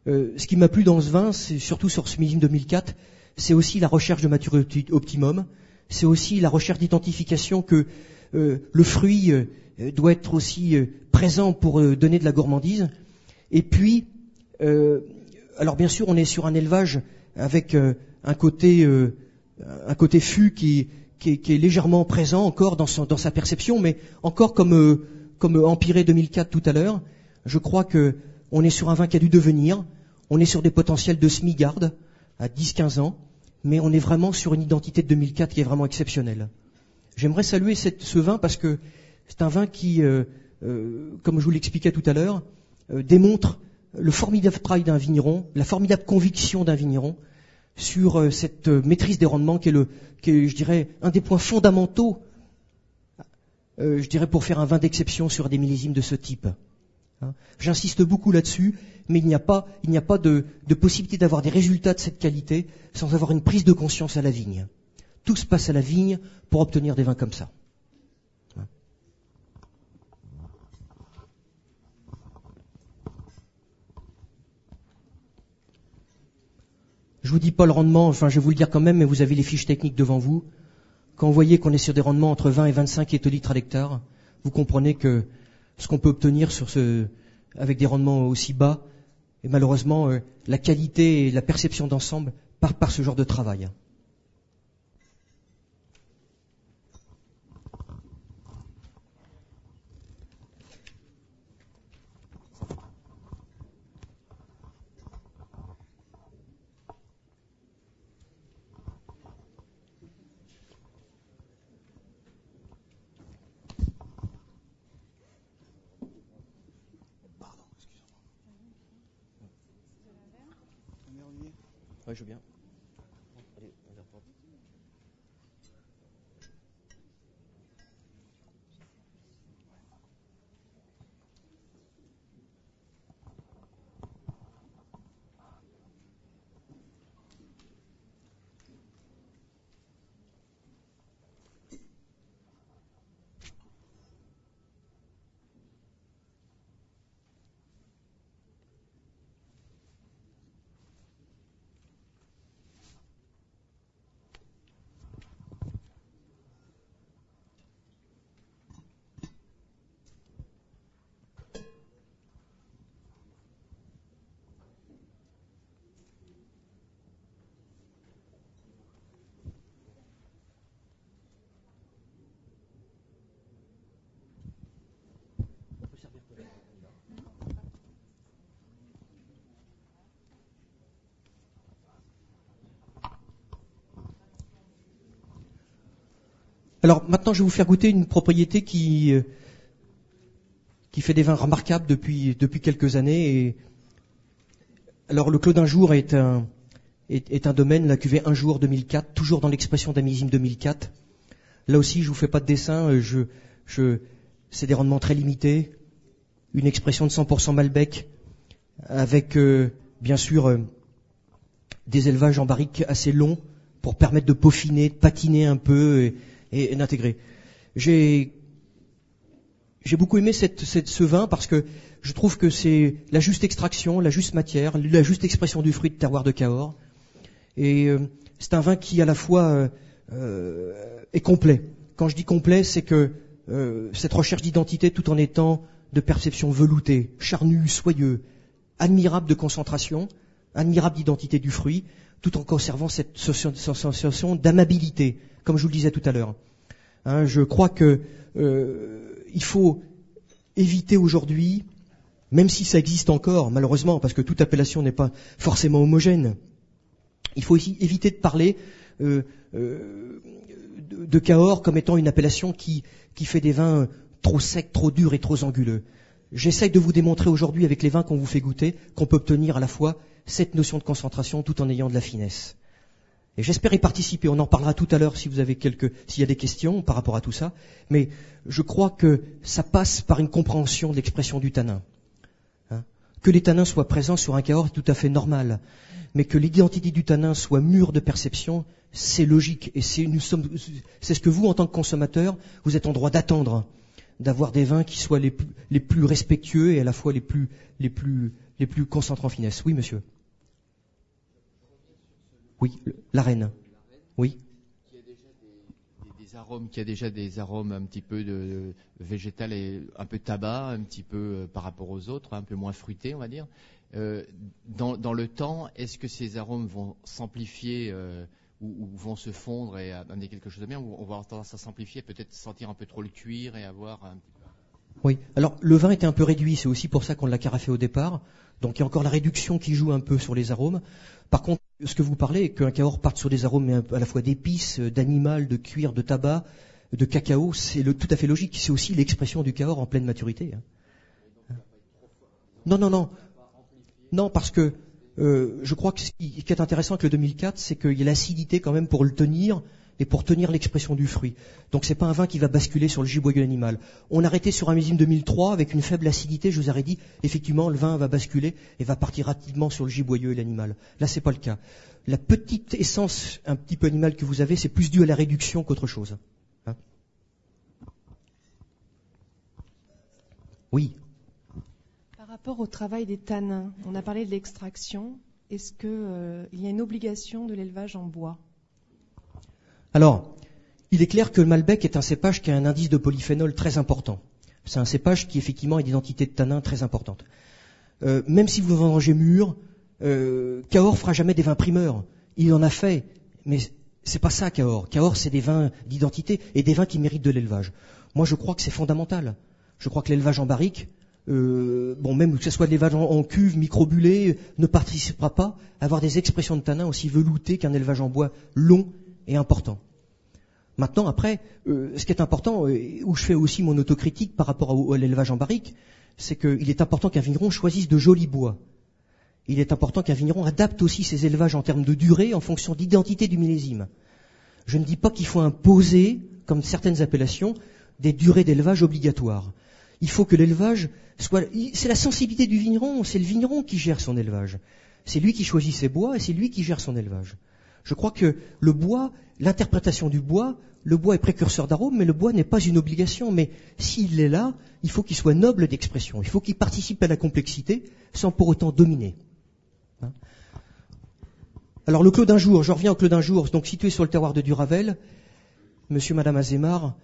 Ce qui m'a plu dans ce vin, c'est surtout sur ce millésime 2004, c'est aussi la recherche de maturité optimum, c'est aussi la recherche d'identification que le fruit doit être aussi présent pour donner de la gourmandise. Et puis, alors bien sûr, on est sur un élevage avec un côté fût qui est légèrement présent encore dans sa perception, mais encore comme Empiré 2004 tout à l'heure, je crois que on est sur un vin qui a du devenir, on est sur des potentiels de semi-garde à 10-15 ans, mais on est vraiment sur une identité de 2004 qui est vraiment exceptionnelle. J'aimerais saluer ce vin parce que c'est un vin qui, comme je vous l'expliquais tout à l'heure, démontre le formidable travail d'un vigneron, la formidable conviction d'un vigneron sur cette maîtrise des rendements qui est, je dirais, un des points fondamentaux, je dirais, pour faire un vin d'exception sur des millésimes de ce type. J'insiste beaucoup là-dessus, mais il n'y a pas de possibilité d'avoir des résultats de cette qualité sans avoir une prise de conscience à la vigne. Tout se passe à la vigne pour obtenir des vins comme ça. Je vous dis pas le rendement, enfin je vais vous le dire quand même, mais vous avez les fiches techniques devant vous. Quand vous voyez qu'on est sur des rendements entre 20 et 25 hectolitres à l'hectare, vous comprenez que ce qu'on peut obtenir avec des rendements aussi bas, et malheureusement la qualité et la perception d'ensemble par ce genre de travail. Ouais, je veux bien. Allez, on va reprendre. Alors maintenant, je vais vous faire goûter une propriété qui fait des vins remarquables depuis quelques années. Et alors le Clos d'un jour est un domaine, la cuvée Un jour 2004, toujours dans l'expression d'un millésime 2004. Là aussi, je vous fais pas de dessin. C'est des rendements très limités, une expression de 100% Malbec, avec bien sûr des élevages en barrique assez longs pour permettre de peaufiner, de patiner un peu et d'intégrer. J'ai beaucoup aimé ce vin parce que je trouve que c'est la juste extraction, la juste matière, la juste expression du fruit de terroir de Cahors. Et c'est un vin qui à la fois est complet. Quand je dis complet, c'est que cette recherche d'identité tout en étant de perception veloutée, charnue, soyeux, admirable de concentration, admirable d'identité du fruit, tout en conservant cette sensation d'amabilité, comme je vous le disais tout à l'heure. Je crois que il faut éviter aujourd'hui, même si ça existe encore, malheureusement, parce que toute appellation n'est pas forcément homogène, il faut aussi éviter de parler de Cahors comme étant une appellation qui fait des vins trop secs, trop durs et trop anguleux. J'essaye de vous démontrer aujourd'hui avec les vins qu'on vous fait goûter qu'on peut obtenir à la fois cette notion de concentration tout en ayant de la finesse. Et j'espère y participer. On en parlera tout à l'heure s'il y a des questions par rapport à tout ça. Mais je crois que ça passe par une compréhension de l'expression du tanin. Que les tanins soient présents sur un Cahors est tout à fait normal. Mais que l'identité du tanin soit mûre de perception, c'est logique. Et c'est ce que vous, en tant que consommateur, vous êtes en droit d'attendre. D'avoir des vins qui soient les plus respectueux et à la fois les plus concentrés en finesse. Oui, monsieur. Oui, la reine. Oui. Qui a déjà des arômes un petit peu de végétal et un peu tabac, un petit peu par rapport aux autres, un peu moins fruité, on va dire. Dans le temps, est-ce que ces arômes vont s'amplifier ou vont se fondre et amener quelque chose de bien, ou on va avoir tendance à s'amplifier, peut-être sentir un peu trop le cuir et avoir un petit peu... Oui, alors le vin était un peu réduit, c'est aussi pour ça qu'on l'a carafé au départ. Donc il y a encore la réduction qui joue un peu sur les arômes. Par contre, ce que vous parlez, qu'un cahors parte sur des arômes à la fois d'épices, d'animal, de cuir, de tabac, de cacao, c'est tout à fait logique. C'est aussi l'expression du cahors en pleine maturité. Non, parce que je crois que ce qui est intéressant avec le 2004, c'est qu'il y a l'acidité quand même pour le tenir et pour tenir l'expression du fruit. Donc c'est pas un vin qui va basculer sur le giboyeux animal. On arrêtait sur un millésime 2003 avec une faible acidité, je vous aurais dit, effectivement, le vin va basculer et va partir rapidement sur le giboyeux et l'animal. Là, c'est pas le cas. La petite essence un petit peu animale que vous avez, c'est plus dû à la réduction qu'autre chose. Hein? Oui. Par rapport au travail des tanins, on a parlé de l'extraction. Est-ce qu'il y a une obligation de l'élevage en bois ? Alors, il est clair que le Malbec est un cépage qui a un indice de polyphénol très important. C'est un cépage qui, effectivement, a une identité de tanin très importante. Même si vous vendangez mûr, Cahors fera jamais des vins primeurs. Il en a fait, mais c'est pas ça, Cahors. Cahors, c'est des vins d'identité et des vins qui méritent de l'élevage. Moi, je crois que c'est fondamental. Je crois que l'élevage en barrique, même que ce soit de l'élevage en cuve, microbulé, ne participera pas à avoir des expressions de tanin aussi veloutées qu'un élevage en bois long et important. Maintenant, après, ce qui est important, où je fais aussi mon autocritique par rapport à l'élevage en barrique, c'est qu'il est important qu'un vigneron choisisse de jolis bois. Il est important qu'un vigneron adapte aussi ses élevages en termes de durée en fonction d'identité du millésime. Je ne dis pas qu'il faut imposer, comme certaines appellations, des durées d'élevage obligatoires. Il faut que l'élevage soit... C'est la sensibilité du vigneron, c'est le vigneron qui gère son élevage. C'est lui qui choisit ses bois et c'est lui qui gère son élevage. Je crois que le bois, l'interprétation du bois, le bois est précurseur d'arômes, mais le bois n'est pas une obligation. Mais s'il est là, il faut qu'il soit noble d'expression. Il faut qu'il participe à la complexité sans pour autant dominer. Hein? Alors le Clos d'un jour, je reviens au Clos d'un jour, donc situé sur le terroir de Duravel. Monsieur, Madame Azémar,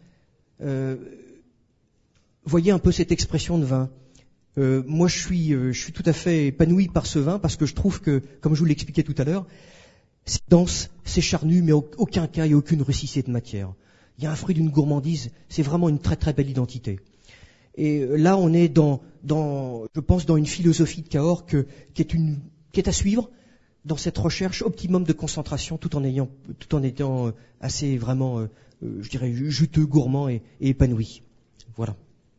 voyez un peu cette expression de vin. Moi, je suis tout à fait épanoui par ce vin parce que je trouve que, comme je vous l'expliquais tout à l'heure, c'est dense, c'est charnu, mais aucun cas et aucune russicité de matière. Il y a un fruit d'une gourmandise, c'est vraiment une très très belle identité. Et là, on est je pense, dans une philosophie de Cahors qui est à suivre dans cette recherche optimum de concentration, tout en étant assez vraiment, je dirais, juteux, gourmand et épanoui. Voilà.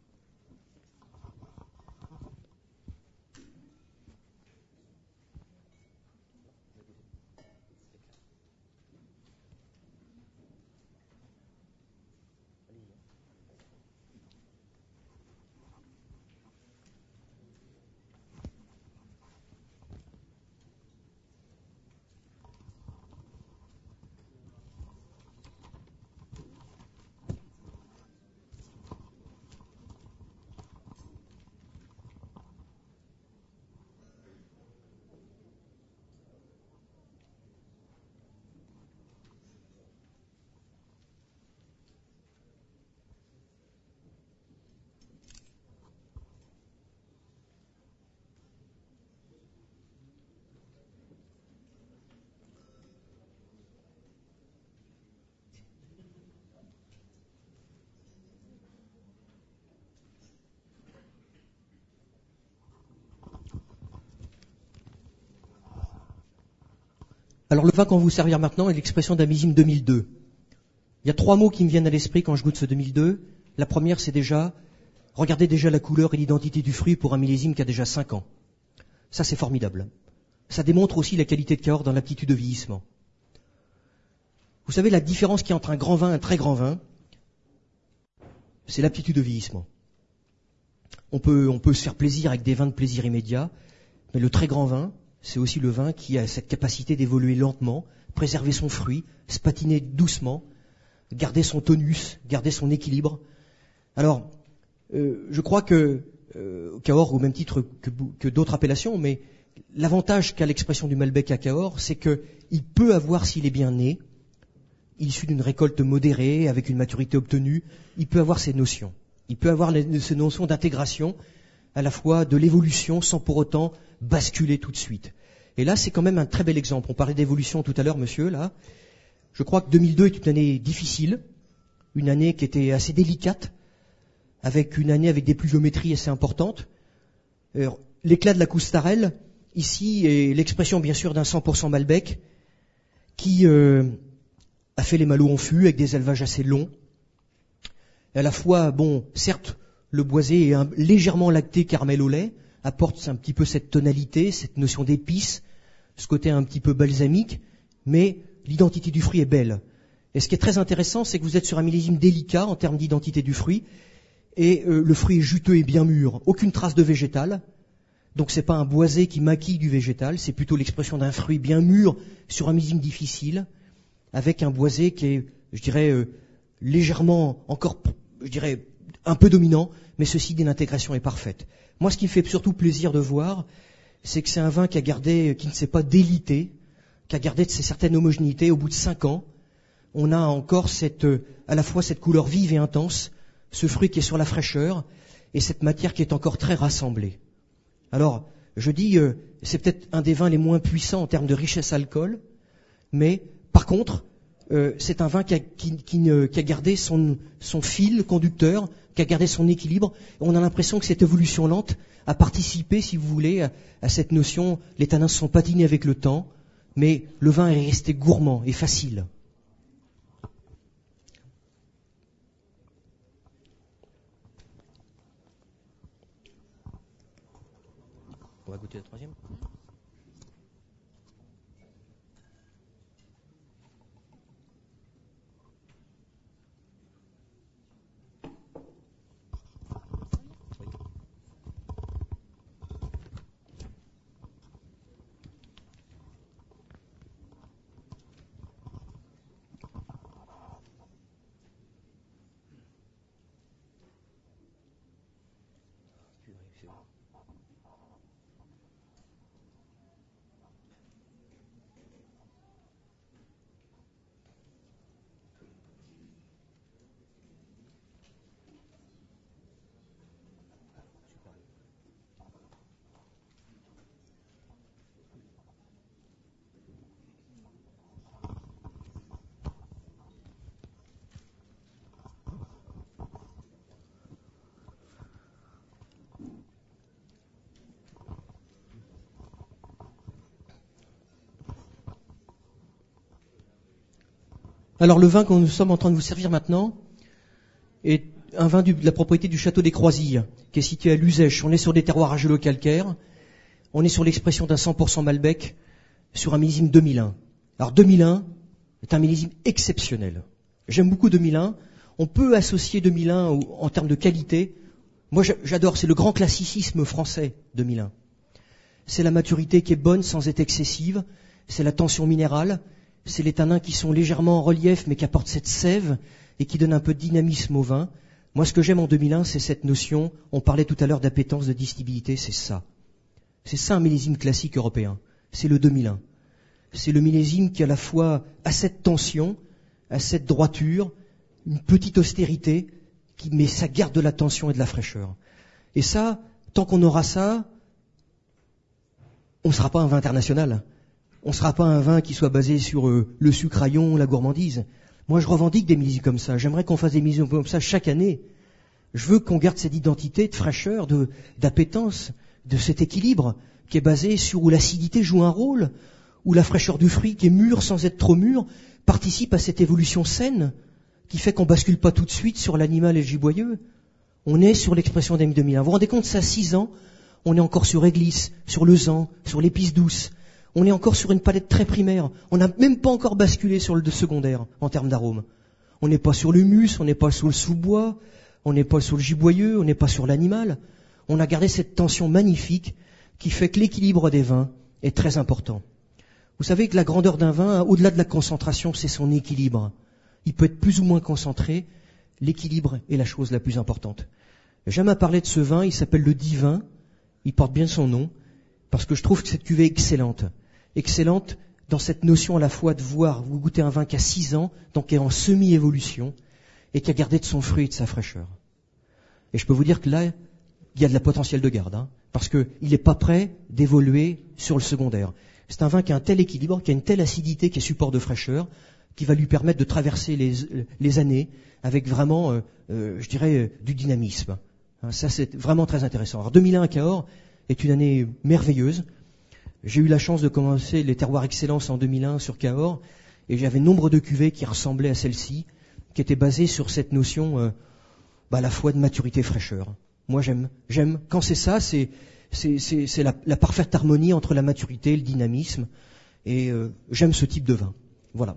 Alors le vin qu'on va vous servir maintenant est l'expression d'un millésime 2002. Il y a 3 mots qui me viennent à l'esprit quand je goûte ce 2002. La première, c'est regardez déjà la couleur et l'identité du fruit pour un millésime qui a déjà 5 ans. Ça, c'est formidable. Ça démontre aussi la qualité de Cahors dans l'aptitude de vieillissement. Vous savez, la différence qu'il y a entre un grand vin et un très grand vin, c'est l'aptitude de vieillissement. On peut se faire plaisir avec des vins de plaisir immédiat, mais le très grand vin, c'est aussi le vin qui a cette capacité d'évoluer lentement, préserver son fruit, se patiner doucement, garder son tonus, garder son équilibre. Alors, je crois que Cahors au même titre que d'autres appellations, mais l'avantage qu'a l'expression du Malbec à Cahors, c'est qu'il peut avoir, s'il est bien né, issu d'une récolte modérée, avec une maturité obtenue, il peut avoir ces notions. Il peut avoir ces notions d'intégration, à la fois de l'évolution, sans pour autant basculer tout de suite. Et là, c'est quand même un très bel exemple. On parlait d'évolution tout à l'heure, monsieur, là. Je crois que 2002 est une année difficile, une année qui était assez délicate, une année avec des pluviométries assez importantes. Alors, l'éclat de la Coustarelle, ici, est l'expression bien sûr d'un 100% Malbec, qui a fait les malots en fût avec des élevages assez longs. Et à la fois, bon, certes, le boisé est légèrement lacté caramel au lait, apporte un petit peu cette tonalité, cette notion d'épice, ce côté un petit peu balsamique, mais l'identité du fruit est belle. Et ce qui est très intéressant, c'est que vous êtes sur un millésime délicat en termes d'identité du fruit, et le fruit est juteux et bien mûr, aucune trace de végétal. Donc c'est pas un boisé qui maquille du végétal, c'est plutôt l'expression d'un fruit bien mûr sur un millésime difficile, avec un boisé qui est, je dirais, légèrement encore, je dirais, un peu dominant, mais ceci dit, l'intégration est parfaite. Moi, ce qui me fait surtout plaisir de voir, c'est que c'est un vin qui ne s'est pas délité, qui a gardé de certaines homogénéités. Au bout de 5 ans, on a encore à la fois cette couleur vive et intense, ce fruit qui est sur la fraîcheur, et cette matière qui est encore très rassemblée. Alors, je dis, c'est peut-être un des vins les moins puissants en termes de richesse alcool, mais par contre, c'est un vin qui a gardé son fil conducteur, qui a gardé son équilibre. On a l'impression que cette évolution lente a participé, si vous voulez, à cette notion. Les tanins se sont patinés avec le temps, mais le vin est resté gourmand et facile. On va goûter la troisième. Alors le vin que nous sommes en train de vous servir maintenant est un vin de la propriété du château des Croisilles, qui est situé à Luzèche. On est sur des terroirs argilo-calcaires, on est sur l'expression d'un 100% Malbec sur un millésime 2001. Alors 2001 est un millésime exceptionnel. J'aime beaucoup 2001. On peut associer 2001 en termes de qualité. Moi j'adore, c'est le grand classicisme français 2001. C'est la maturité qui est bonne sans être excessive, c'est la tension minérale, c'est les tanins qui sont légèrement en relief mais qui apportent cette sève et qui donnent un peu de dynamisme au vin. Moi ce que j'aime en 2001 c'est cette notion, on parlait tout à l'heure d'appétence, de distibilité, c'est ça. C'est ça un millésime classique européen, c'est le 2001. C'est le millésime qui à la fois a cette tension, a cette droiture, une petite austérité, mais ça garde de la tension et de la fraîcheur. Et ça, tant qu'on aura ça, on ne sera pas un vin international. On ne sera pas un vin qui soit basé sur le sucraillon, la gourmandise. Moi, je revendique des millésimes comme ça. J'aimerais qu'on fasse des millésimes comme ça chaque année. Je veux qu'on garde cette identité de fraîcheur, d'appétence, de cet équilibre qui est basé sur où l'acidité joue un rôle, où la fraîcheur du fruit qui est mûr sans être trop mûr participe à cette évolution saine qui fait qu'on bascule pas tout de suite sur l'animal et le giboyeux. On est sur l'expression d'M 2001. Vous vous rendez compte, ça à 6 ans, on est encore sur réglisse, sur le zan, sur l'épice douce. On est encore sur une palette très primaire. On n'a même pas encore basculé sur le secondaire en termes d'arôme. On n'est pas sur l'humus, on n'est pas sur le sous-bois, on n'est pas sur le giboyeux, on n'est pas sur l'animal. On a gardé cette tension magnifique qui fait que l'équilibre des vins est très important. Vous savez que la grandeur d'un vin, au-delà de la concentration, c'est son équilibre. Il peut être plus ou moins concentré. L'équilibre est la chose la plus importante. J'aime à parler de ce vin, il s'appelle le Divin, il porte bien son nom, parce que je trouve que cette cuvée est excellente. Excellente dans cette notion à la fois de voir, vous goûtez un vin qui a 6 ans, donc qui est en semi-évolution, et qui a gardé de son fruit et de sa fraîcheur. Et je peux vous dire que là, il y a de la potentiel de garde, hein, parce qu'il n'est pas prêt d'évoluer sur le secondaire. C'est un vin qui a un tel équilibre, qui a une telle acidité, qui est support de fraîcheur, qui va lui permettre de traverser les années avec vraiment, je dirais, du dynamisme. Hein, ça, c'est vraiment très intéressant. Alors 2001 à Cahors est une année merveilleuse. J'ai eu la chance de commencer les terroirs excellence en 2001 sur Cahors, et j'avais nombre de cuvées qui ressemblaient à celle-ci, qui étaient basées sur cette notion à la fois de maturité et fraîcheur. Moi, j'aime quand c'est ça, c'est la parfaite harmonie entre la maturité et le dynamisme, et j'aime ce type de vin. Voilà.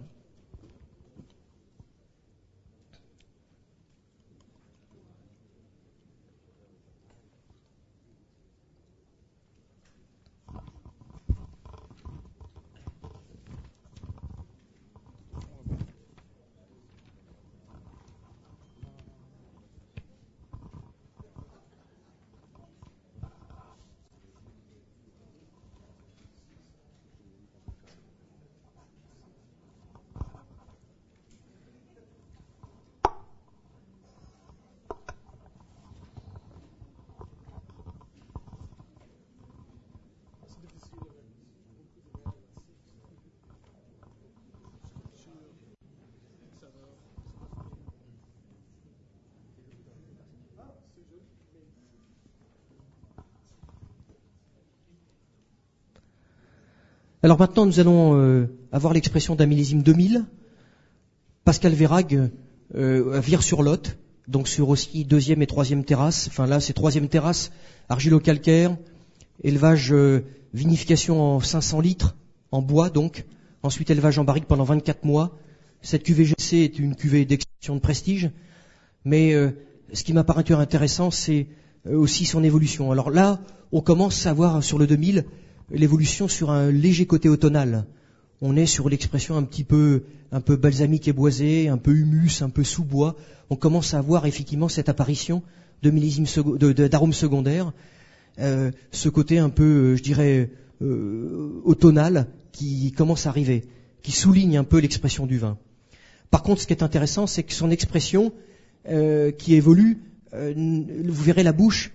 Alors maintenant, nous allons avoir l'expression d'un millésime 2000. Pascal Vérag à Vire-sur-Lot, donc sur aussi 2e et 3e terrasse. Enfin là, c'est 3e terrasse, argilo-calcaire, élevage, vinification en 500 litres, en bois donc. Ensuite, élevage en barrique pendant 24 mois. Cette cuvée GC est une cuvée d'exception de prestige. Mais ce qui m'a paru intéressant, c'est aussi son évolution. Alors là, on commence à voir sur le 2000 l'évolution sur un léger côté automnal. On est sur l'expression un peu balsamique et boisée, un peu humus, un peu sous-bois. On commence à voir effectivement cette apparition de millésimes d'arômes secondaires, ce côté un peu, je dirais, automnal qui commence à arriver, qui souligne un peu l'expression du vin. Par contre, ce qui est intéressant, c'est que son expression qui évolue, vous verrez la bouche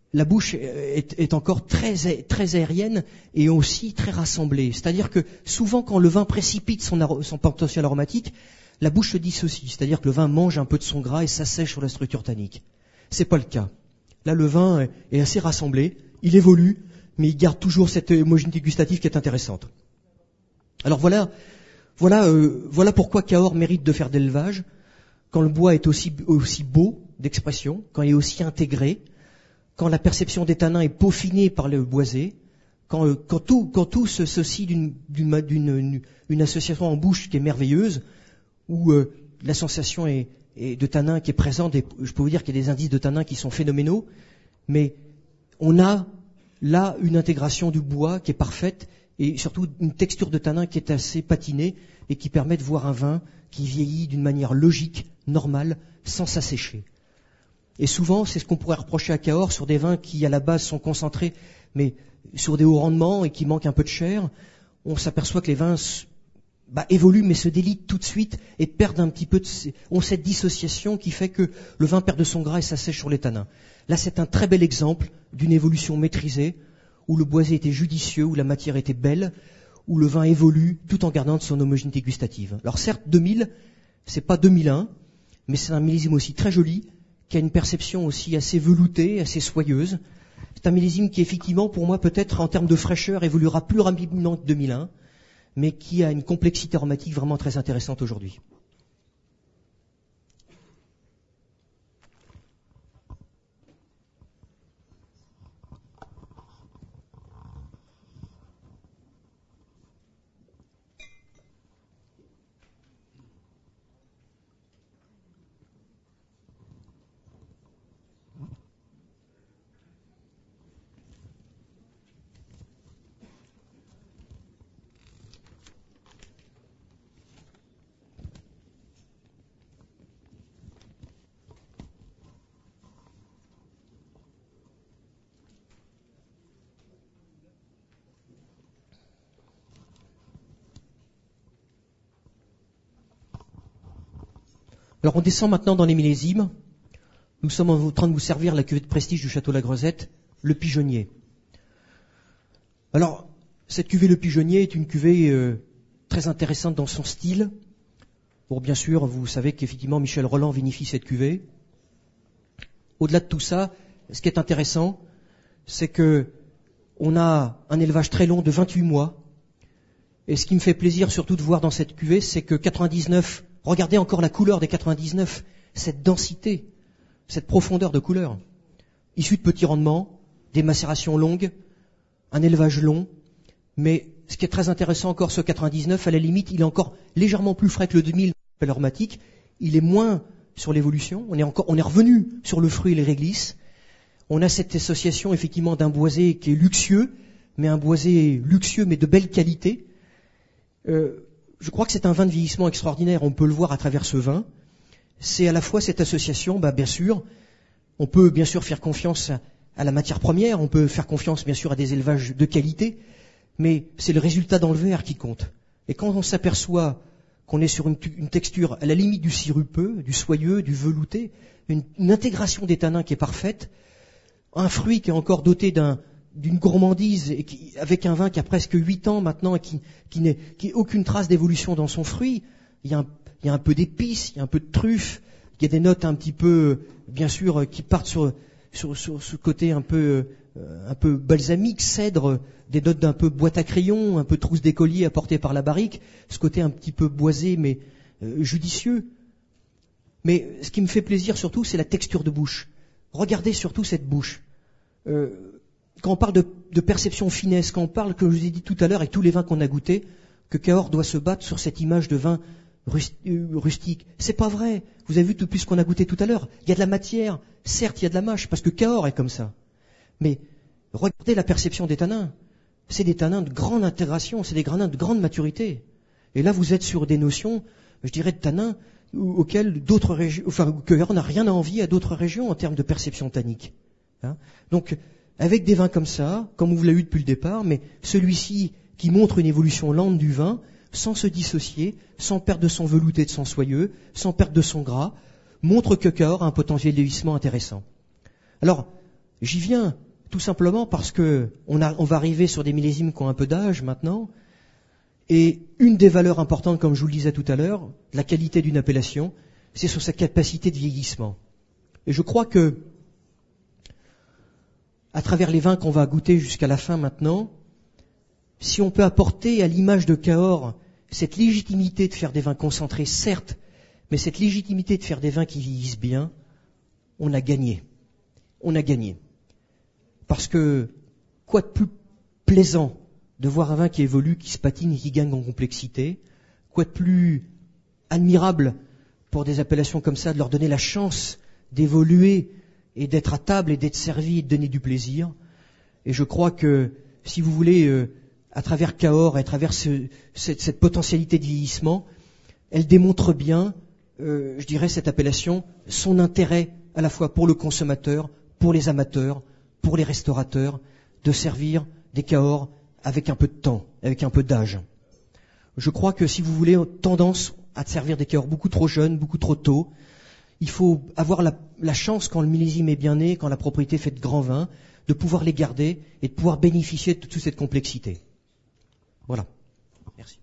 est encore très aérienne et aussi très rassemblée. C'est-à-dire que souvent, quand le vin précipite son potentiel aromatique, la bouche se dissocie. C'est-à-dire que le vin mange un peu de son gras et s'assèche sur la structure tannique. C'est pas le cas. Là, le vin est assez rassemblé, il évolue, mais il garde toujours cette homogénéité gustative qui est intéressante. Alors voilà pourquoi Cahors mérite de faire de l'élevage, quand le bois est aussi beau d'expression, quand il est aussi intégré, quand la perception des tanins est peaufinée par le boisé, quand tout se soucie d'une association en bouche qui est merveilleuse, où la sensation est de tanin qui est présente, et je peux vous dire qu'il y a des indices de tanin qui sont phénoménaux, mais on a là une intégration du bois qui est parfaite, et surtout une texture de tanin qui est assez patinée, et qui permet de voir un vin qui vieillit d'une manière logique, normale, sans s'assécher. Et souvent, c'est ce qu'on pourrait reprocher à Cahors sur des vins qui, à la base, sont concentrés, mais sur des hauts rendements et qui manquent un peu de chair. On s'aperçoit que les vins évoluent, mais se délitent tout de suite et perdent un petit peu ont cette dissociation qui fait que le vin perd de son gras et s'assèche sur les tanins. Là, c'est un très bel exemple d'une évolution maîtrisée, où le boisé était judicieux, où la matière était belle, où le vin évolue tout en gardant de son homogénéité gustative. Alors certes, 2000, c'est pas 2001, mais c'est un millésime aussi très joli, qui a une perception aussi assez veloutée, assez soyeuse. C'est un millésime qui, effectivement, pour moi, peut-être en termes de fraîcheur, évoluera plus rapidement que 2001, mais qui a une complexité aromatique vraiment très intéressante aujourd'hui. Alors on descend maintenant dans les millésimes. Nous sommes en train de vous servir la cuvée de prestige du Château La Grosette, le Pigeonnier. Alors, cette cuvée Le Pigeonnier est une cuvée très intéressante dans son style. Bon, bien sûr, vous savez qu'effectivement Michel Rolland vinifie cette cuvée. Au-delà de tout ça, ce qui est intéressant, c'est que on a un élevage très long de 28 mois. Et ce qui me fait plaisir surtout de voir dans cette cuvée, c'est que 99, regardez encore la couleur des 99, cette densité, cette profondeur de couleur, issue de petits rendements, des macérations longues, un élevage long, mais ce qui est très intéressant encore, ce 99, à la limite, il est encore légèrement plus frais que le 2000 aromatique, il est moins sur l'évolution, on est revenu sur le fruit et les réglisses, on a cette association effectivement d'un boisé qui est luxueux, mais un boisé luxueux mais de belle qualité. Je crois que c'est un vin de vieillissement extraordinaire, on peut le voir à travers ce vin. C'est à la fois cette association, bien sûr, on peut bien sûr faire confiance à la matière première, on peut faire confiance bien sûr à des élevages de qualité, mais c'est le résultat dans le verre qui compte. Et quand on s'aperçoit qu'on est sur une texture à la limite du sirupeux, du soyeux, du velouté, une intégration des tanins qui est parfaite, un fruit qui est encore doté d'une gourmandise et avec un vin qui a presque 8 ans maintenant et qui n'a aucune trace d'évolution dans son fruit, il y a un peu d'épices, il y a un peu de truffe, il y a des notes un petit peu, bien sûr, qui partent sur ce côté un peu balsamique, cèdre, des notes d'un peu boîte à crayon, un peu trousse d'écolier apportée par la barrique, ce côté un petit peu boisé mais judicieux. Mais ce qui me fait plaisir surtout, c'est la texture de bouche. Regardez surtout cette bouche. Quand on parle de perception finesse, quand on parle, comme je vous ai dit tout à l'heure, avec tous les vins qu'on a goûtés, que Cahors doit se battre sur cette image de vin rustique. C'est pas vrai. Vous avez vu tout ce qu'on a goûté tout à l'heure. Il y a de la matière. Certes, il y a de la mâche, parce que Cahors est comme ça. Mais regardez la perception des tanins. C'est des tanins de grande intégration, c'est des tanins de grande maturité. Et là, vous êtes sur des notions, je dirais, de tanins auxquelles d'autres régions, Cahors n'a rien à envier à d'autres régions en termes de perception tannique. Donc, avec des vins comme ça, comme vous l'avez eu depuis le départ, mais celui-ci qui montre une évolution lente du vin, sans se dissocier, sans perdre de son velouté, de son soyeux, sans perdre de son gras, montre que Cahors a un potentiel de vieillissement intéressant. Alors, j'y viens tout simplement parce que on va arriver sur des millésimes qui ont un peu d'âge maintenant, et une des valeurs importantes, comme je vous le disais tout à l'heure, la qualité d'une appellation, c'est sur sa capacité de vieillissement. Et je crois que, à travers les vins qu'on va goûter jusqu'à la fin maintenant, si on peut apporter à l'image de Cahors cette légitimité de faire des vins concentrés, certes, mais cette légitimité de faire des vins qui vieillissent bien, on a gagné. On a gagné. Parce que, quoi de plus plaisant de voir un vin qui évolue, qui se patine et qui gagne en complexité, quoi de plus admirable pour des appellations comme ça, de leur donner la chance d'évoluer et d'être à table et d'être servi et de donner du plaisir. Et je crois que, si vous voulez, à travers Cahors et à travers cette potentialité de vieillissement, elle démontre bien, je dirais, cette appellation, son intérêt à la fois pour le consommateur, pour les amateurs, pour les restaurateurs, de servir des Cahors avec un peu de temps, avec un peu d'âge. Je crois que si vous voulez tendance à servir des Cahors beaucoup trop jeunes, beaucoup trop tôt, il faut avoir la chance, quand le millésime est bien né, quand la propriété fait de grands vins, de pouvoir les garder et de pouvoir bénéficier de toute cette complexité. Voilà. Merci.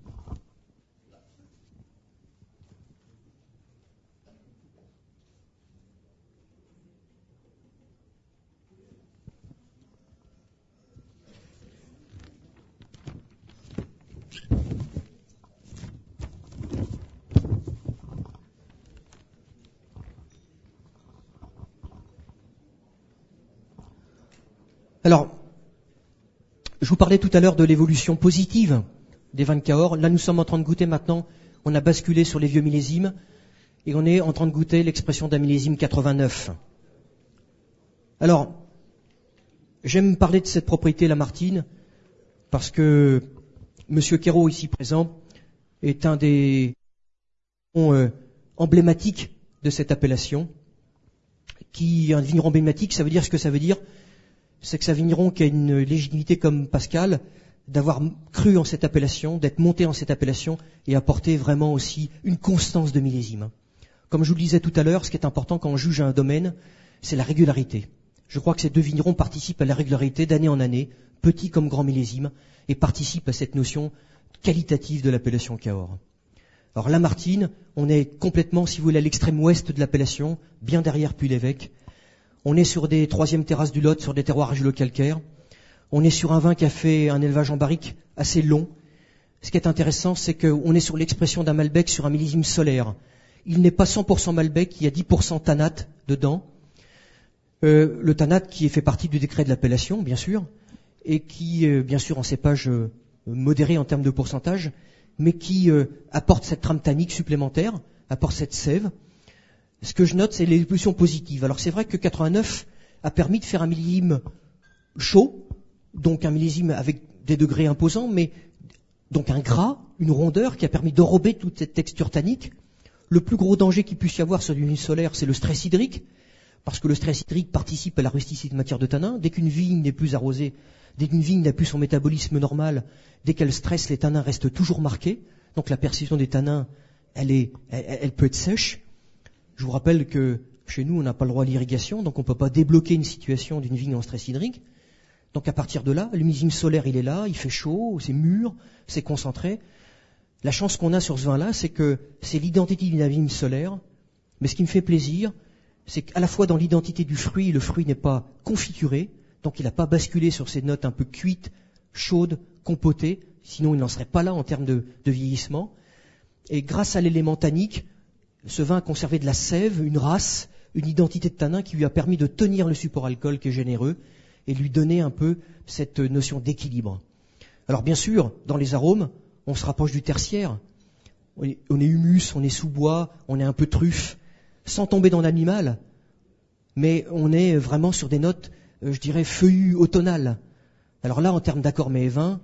Alors, je vous parlais tout à l'heure de l'évolution positive des vins de Cahors. Là, nous sommes en train de goûter maintenant, on a basculé sur les vieux millésimes, et on est en train de goûter l'expression d'un millésime 89. Alors, j'aime parler de cette propriété Lamartine, parce que Monsieur Quérault, ici présent, est un des emblématiques de cette appellation. Un vigneron emblématique, ça veut dire ce que ça veut dire. C'est que c'est un vigneron qui a une légitimité comme Pascal, d'avoir cru en cette appellation, d'être monté en cette appellation et apporter vraiment aussi une constance de millésime. Comme je vous le disais tout à l'heure, ce qui est important quand on juge un domaine, c'est la régularité. Je crois que ces deux vignerons participent à la régularité d'année en année, petit comme grand millésime, et participent à cette notion qualitative de l'appellation Cahors. Alors Lamartine, on est complètement, si vous voulez, à l'extrême ouest de l'appellation, bien derrière Puy-l'Évêque. On est sur des troisièmes terrasses du Lot, sur des terroirs argilo-calcaires. On est sur un vin qui a fait un élevage en barrique assez long. Ce qui est intéressant, c'est qu'on est sur l'expression d'un Malbec sur un millésime solaire. Il n'est pas 100% Malbec, il y a 10% tannate dedans. Le tannate qui fait partie du décret de l'appellation, bien sûr, et qui, bien sûr, en cépage modéré en termes de pourcentage, mais qui apporte cette trame tannique supplémentaire, apporte cette sève. Ce que je note, c'est l'évolution positive. Alors c'est vrai que 89 a permis de faire un millésime chaud, donc un millésime avec des degrés imposants, mais donc un gras, une rondeur qui a permis d'enrober toute cette texture tannique. Le plus gros danger qu'il puisse y avoir sur l'huile solaire, c'est le stress hydrique, parce que le stress hydrique participe à la rusticité de matière de tanin. Dès qu'une vigne n'est plus arrosée, dès qu'une vigne n'a plus son métabolisme normal, dès qu'elle stresse, les tanins restent toujours marqués. Donc la perception des tanins, elle peut être sèche. Je vous rappelle que chez nous, on n'a pas le droit à l'irrigation, donc on ne peut pas débloquer une situation d'une vigne en stress hydrique. Donc à partir de là, le millésime solaire, il est là, il fait chaud, c'est mûr, c'est concentré. La chance qu'on a sur ce vin-là, c'est que c'est l'identité d'une vigne solaire, mais ce qui me fait plaisir, c'est qu'à la fois dans l'identité du fruit, le fruit n'est pas confituré, donc il n'a pas basculé sur ces notes un peu cuites, chaudes, compotées, sinon il n'en serait pas là en termes de vieillissement. Et grâce à l'élément tannique, ce vin a conservé de la sève, une race, une identité de tanin qui lui a permis de tenir le support alcool qui est généreux et lui donner un peu cette notion d'équilibre. Alors bien sûr, dans les arômes, on se rapproche du tertiaire. On est humus, on est sous-bois, on est un peu truffe, sans tomber dans l'animal, mais on est vraiment sur des notes, je dirais, feuillues automnales. Alors là, en termes d'accord mets et vin,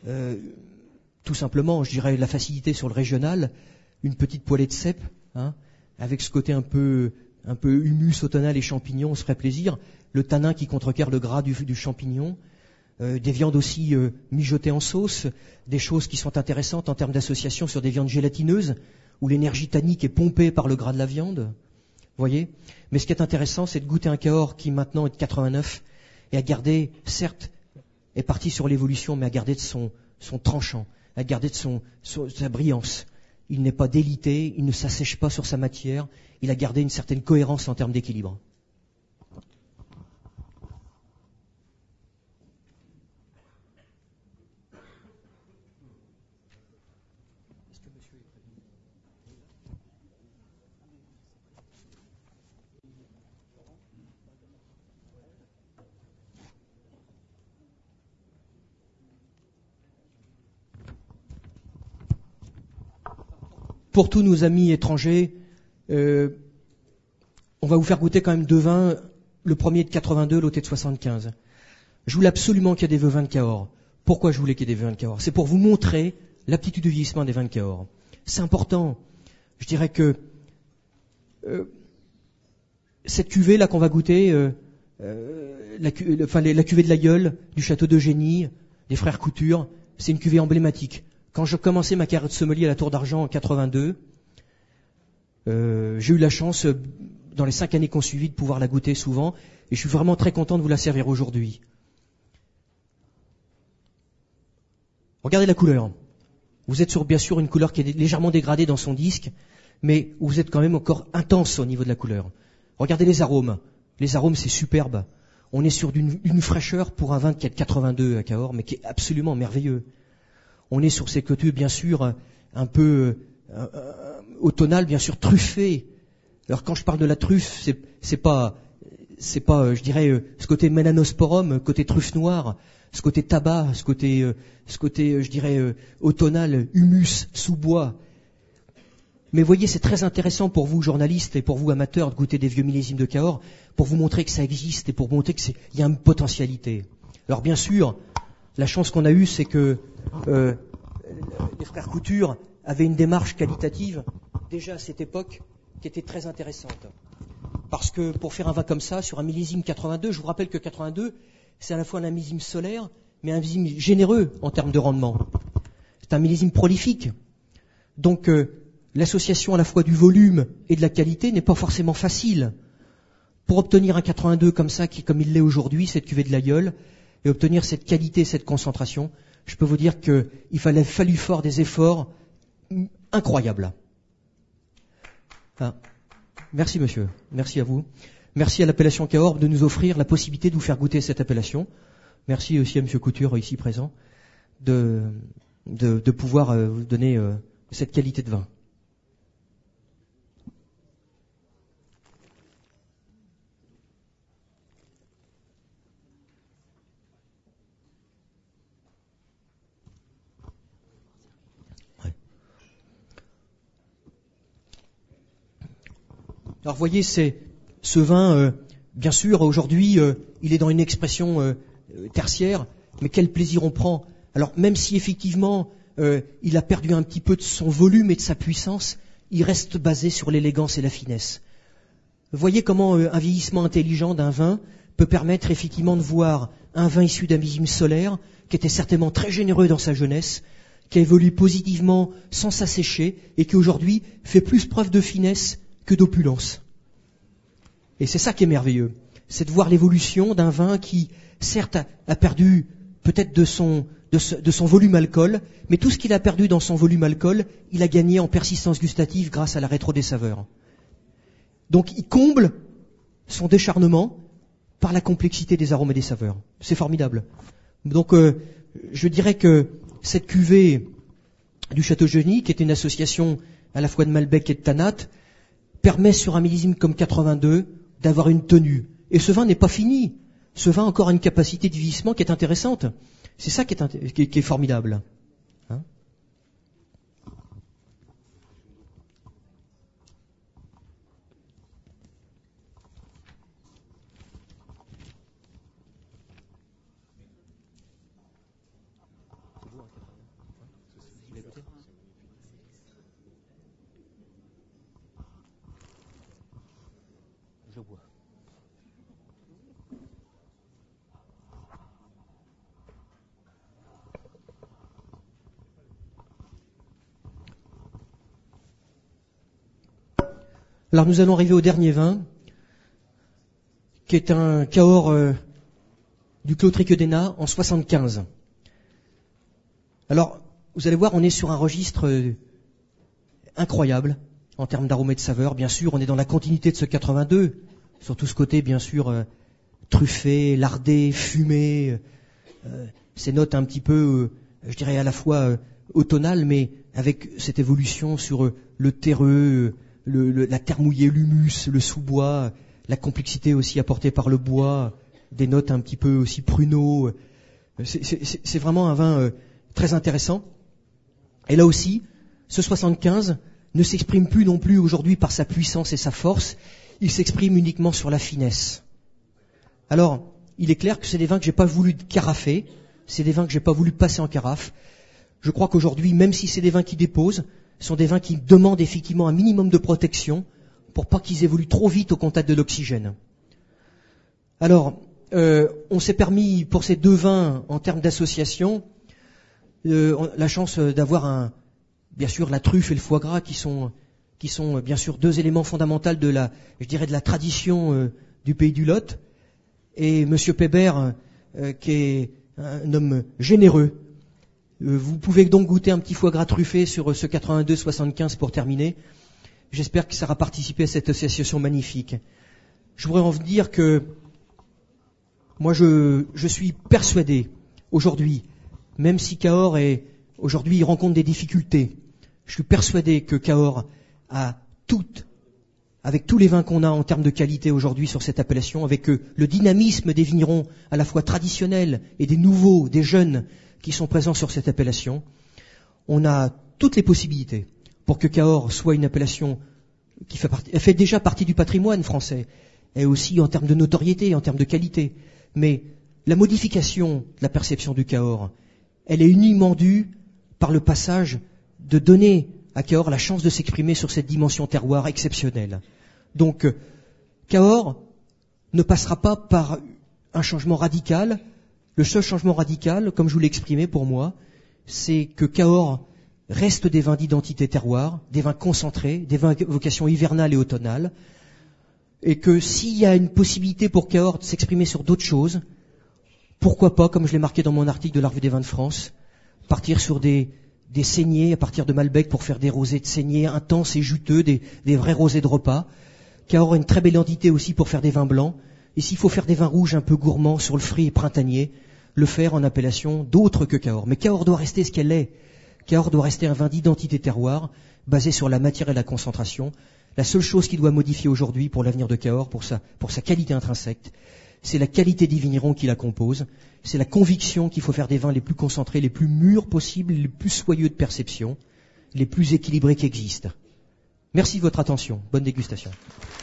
tout simplement, je dirais la facilité sur le régional, une petite poêlée de cèpe, avec ce côté un peu humus automnal et champignons, on se ferait plaisir. Le tanin qui contrecarre le gras du champignon, des viandes aussi mijotées en sauce, des choses qui sont intéressantes en termes d'association sur des viandes gélatineuses, où l'énergie tannique est pompée par le gras de la viande. Voyez. Mais ce qui est intéressant, c'est de goûter un Cahors qui maintenant est de 89 et a gardé, certes, est parti sur l'évolution, mais a gardé de son tranchant, a gardé de sa brillance. Il n'est pas délité, il ne s'assèche pas sur sa matière, il a gardé une certaine cohérence en termes d'équilibre. Pour tous nos amis étrangers, on va vous faire goûter quand même deux vins. Le premier est de 82, l'autre est de 75. Je voulais absolument qu'il y ait des vins de Cahors. Pourquoi je voulais qu'il y ait des vins de Cahors ? C'est pour vous montrer l'aptitude de vieillissement des vins de Cahors. C'est important. Je dirais que cette cuvée là qu'on va goûter, la cuvée de la Gueule, du château d'Eugénie, des frères Couture, c'est une cuvée emblématique. Quand je commençais ma carrière de sommelier à la Tour d'Argent en 82, j'ai eu la chance, dans les 5 années qu'on suivi, de pouvoir la goûter souvent, et je suis vraiment très content de vous la servir aujourd'hui. Regardez la couleur. Vous êtes sur, bien sûr, une couleur qui est légèrement dégradée dans son disque, mais vous êtes quand même encore intense au niveau de la couleur. Regardez les arômes. Les arômes, c'est superbe. On est sur une fraîcheur pour un vin qui est de 82 à Cahors, mais qui est absolument merveilleux. On est sur ces côtés, bien sûr, un peu automnal, bien sûr, truffé. Alors quand je parle de la truffe, c'est pas, je dirais, ce côté mélanosporum, côté truffe noire, ce côté tabac, ce côté, je dirais, automnal, humus, sous-bois. Mais voyez, c'est très intéressant pour vous, journalistes, et pour vous, amateurs, de goûter des vieux millésimes de Cahors, pour vous montrer que ça existe et pour vous montrer qu'il y a une potentialité. Alors bien sûr, la chance qu'on a eue, c'est que les frères Couture avaient une démarche qualitative, déjà à cette époque, qui était très intéressante. Parce que pour faire un vin comme ça, sur un millésime 82, je vous rappelle que 82, c'est à la fois un millésime solaire, mais un millésime généreux en termes de rendement. C'est un millésime prolifique. Donc, l'association à la fois du volume et de la qualité n'est pas forcément facile. Pour obtenir un 82 comme ça, qui comme il l'est aujourd'hui, cette cuvée de l'Aïeul, et obtenir cette qualité, cette concentration, je peux vous dire qu'il fallu fort des efforts incroyables. Merci monsieur, merci à vous. Merci à l'appellation Cahors de nous offrir la possibilité de vous faire goûter cette appellation. Merci aussi à monsieur Couture ici présent de pouvoir vous donner cette qualité de vin. Alors vous voyez, ce vin, bien sûr, aujourd'hui, il est dans une expression tertiaire, mais quel plaisir on prend. Alors même si effectivement, il a perdu un petit peu de son volume et de sa puissance, il reste basé sur l'élégance et la finesse. Vous voyez comment un vieillissement intelligent d'un vin peut permettre effectivement de voir un vin issu d'un millésime solaire, qui était certainement très généreux dans sa jeunesse, qui a évolué positivement sans s'assécher, et qui aujourd'hui fait plus preuve de finesse que d'opulence. Et c'est ça qui est merveilleux, c'est de voir l'évolution d'un vin qui, certes, a perdu peut-être de son volume alcool, mais tout ce qu'il a perdu dans son volume alcool, il a gagné en persistance gustative grâce à la rétro des saveurs. Donc il comble son décharnement par la complexité des arômes et des saveurs. C'est formidable. Donc je dirais que cette cuvée du Château Genis, qui est une association à la fois de Malbec et de Tannat, permet sur un millésime comme 82 d'avoir une tenue. Et ce vin n'est pas fini. Ce vin a encore une capacité de vieillissement qui est intéressante. C'est ça qui est formidable. Hein ? Alors nous allons arriver au dernier vin, qui est un Cahors du Clos Triquedena en 75. Alors, vous allez voir, on est sur un registre incroyable en termes d'arômes et de saveurs. Bien sûr, on est dans la continuité de ce 82, sur tout ce côté, bien sûr, truffé, lardé, fumé, ces notes un petit peu, je dirais à la fois automnales, mais avec cette évolution sur le terreux, la terre mouillée, l'humus, le sous-bois, la complexité aussi apportée par le bois, des notes un petit peu aussi pruneaux. C'est vraiment un vin très intéressant. Et là aussi, ce 75 ne s'exprime plus non plus aujourd'hui par sa puissance et sa force, il s'exprime uniquement sur la finesse. Alors, il est clair que c'est des vins que j'ai pas voulu carafer, c'est des vins que j'ai pas voulu passer en carafe. Je crois qu'aujourd'hui, même si c'est des vins qui déposent, ce sont des vins qui demandent effectivement un minimum de protection pour pas qu'ils évoluent trop vite au contact de l'oxygène. Alors, on s'est permis pour ces deux vins, en termes d'association, la chance d'avoir bien sûr la truffe et le foie gras qui sont bien sûr deux éléments fondamentaux de la tradition du pays du Lot. Et Monsieur Pébert, qui est un homme généreux. Vous pouvez donc goûter un petit foie gras truffé sur ce 82-75 pour terminer. J'espère que ça aura participé à cette association magnifique. Je voudrais en dire que moi je suis persuadé aujourd'hui, même si Cahors aujourd'hui il rencontre des difficultés, je suis persuadé que Cahors a avec tous les vins qu'on a en termes de qualité aujourd'hui sur cette appellation, avec le dynamisme des vignerons à la fois traditionnels et des nouveaux, des jeunes qui sont présents sur cette appellation, on a toutes les possibilités pour que Cahors soit une appellation qui fait déjà partie du patrimoine français, et aussi en termes de notoriété, en termes de qualité. Mais la modification de la perception du Cahors, elle est uniquement due par le passage de donner à Cahors la chance de s'exprimer sur cette dimension terroir exceptionnelle. Donc, Cahors ne passera pas par un changement radical. Le seul changement radical, comme je vous l'ai exprimé pour moi, c'est que Cahors restent des vins d'identité terroir, des vins concentrés, des vins à vocation hivernale et automnale, et que s'il y a une possibilité pour Cahors de s'exprimer sur d'autres choses, pourquoi pas, comme je l'ai marqué dans mon article de la Revue des vins de France, partir sur des saignés à partir de Malbec pour faire des rosés de saignés intenses et juteux, des vrais rosés de repas. Cahors a une très belle identité aussi pour faire des vins blancs. Et s'il faut faire des vins rouges un peu gourmands sur le fruit et printanier, le faire en appellation d'autres que Cahors. Mais Cahors doit rester ce qu'elle est. Cahors doit rester un vin d'identité terroir, basé sur la matière et la concentration. La seule chose qui doit modifier aujourd'hui pour l'avenir de Cahors, pour sa qualité intrinsèque, c'est la qualité des vignerons qui la composent. C'est la conviction qu'il faut faire des vins les plus concentrés, les plus mûrs possibles, les plus soyeux de perception, les plus équilibrés qui existent. Merci de votre attention. Bonne dégustation.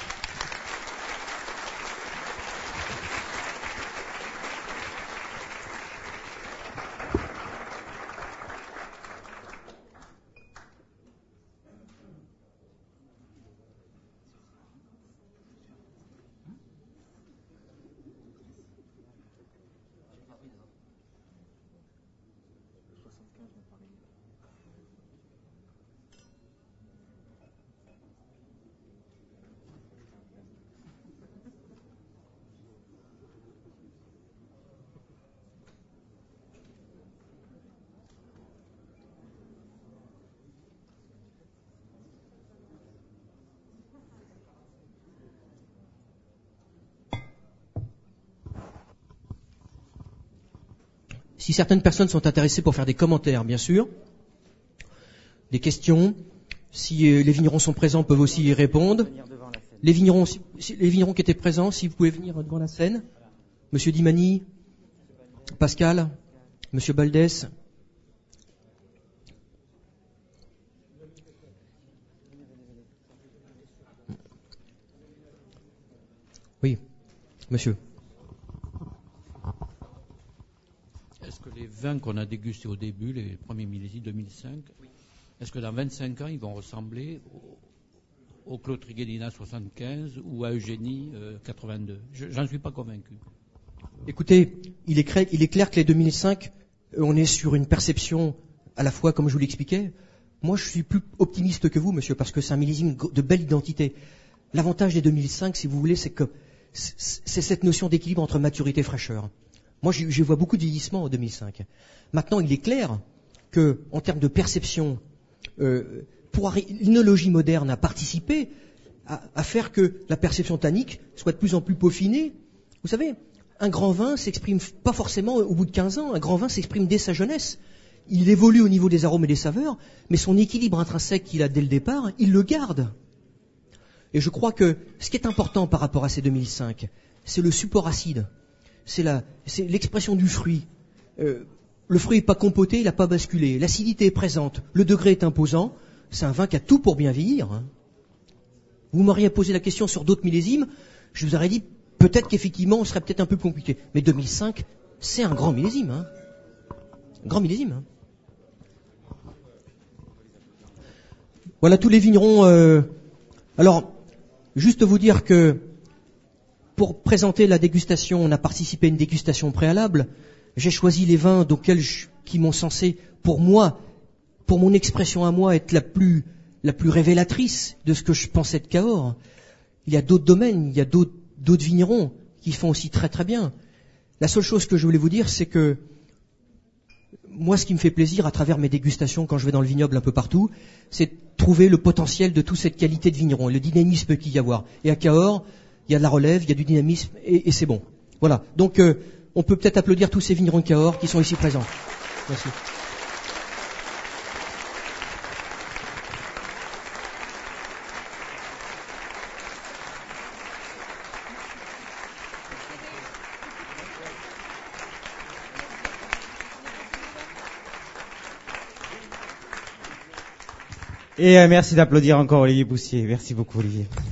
Si certaines personnes sont intéressées pour faire des commentaires, bien sûr, des questions, si les vignerons sont présents, peuvent aussi y répondre. Les vignerons qui étaient présents, si vous pouvez venir devant la scène. Monsieur Dimani, Pascal, Monsieur Baldès. Oui, monsieur. Est-ce que les vins qu'on a dégustés au début, les premiers millésimes 2005, est-ce que dans 25 ans, ils vont ressembler au Clos Triguedina 75 ou à Eugénie 82 J'en suis pas convaincu. Écoutez, il est clair que les 2005, on est sur une perception à la fois, comme je vous l'expliquais. Moi, je suis plus optimiste que vous, monsieur, parce que c'est un millésime de belle identité. L'avantage des 2005, si vous voulez, c'est que c'est cette notion d'équilibre entre maturité et fraîcheur. Moi, je vois beaucoup de vieillissement en 2005. Maintenant, il est clair que, en termes de perception, l'œnologie moderne a participé à faire que la perception tannique soit de plus en plus peaufinée. Vous savez, un grand vin s'exprime pas forcément au bout de 15 ans. Un grand vin s'exprime dès sa jeunesse. Il évolue au niveau des arômes et des saveurs, mais son équilibre intrinsèque qu'il a dès le départ, il le garde. Et je crois que ce qui est important par rapport à ces 2005, c'est le support acide. C'est l'expression du fruit. Le fruit n'est pas compoté, il n'a pas basculé. L'acidité est présente, le degré est imposant. C'est un vin qui a tout pour bien vieillir. Hein. Vous m'auriez posé la question sur d'autres millésimes, je vous aurais dit peut-être qu'effectivement, on serait peut-être un peu compliqué. Mais 2005, c'est un grand millésime. Hein. Un grand millésime. Hein. Voilà tous les vignerons. Alors, juste vous dire que pour présenter la dégustation, on a participé à une dégustation préalable. J'ai choisi les vins qui m'ont censé, pour moi, pour mon expression à moi, être la plus révélatrice de ce que je pensais de Cahors. Il y a d'autres domaines, il y a d'autres vignerons qui font aussi très très bien. La seule chose que je voulais vous dire, c'est que moi, ce qui me fait plaisir à travers mes dégustations, quand je vais dans le vignoble un peu partout, c'est de trouver le potentiel de toute cette qualité de vigneron et le dynamisme qu'il y a à voir. Et à Cahors, il y a de la relève, il y a du dynamisme et c'est bon. Voilà. Donc, on peut peut-être applaudir tous ces vignerons de Cahors qui sont ici présents. Merci. Et merci d'applaudir encore Olivier Boussier. Merci beaucoup Olivier.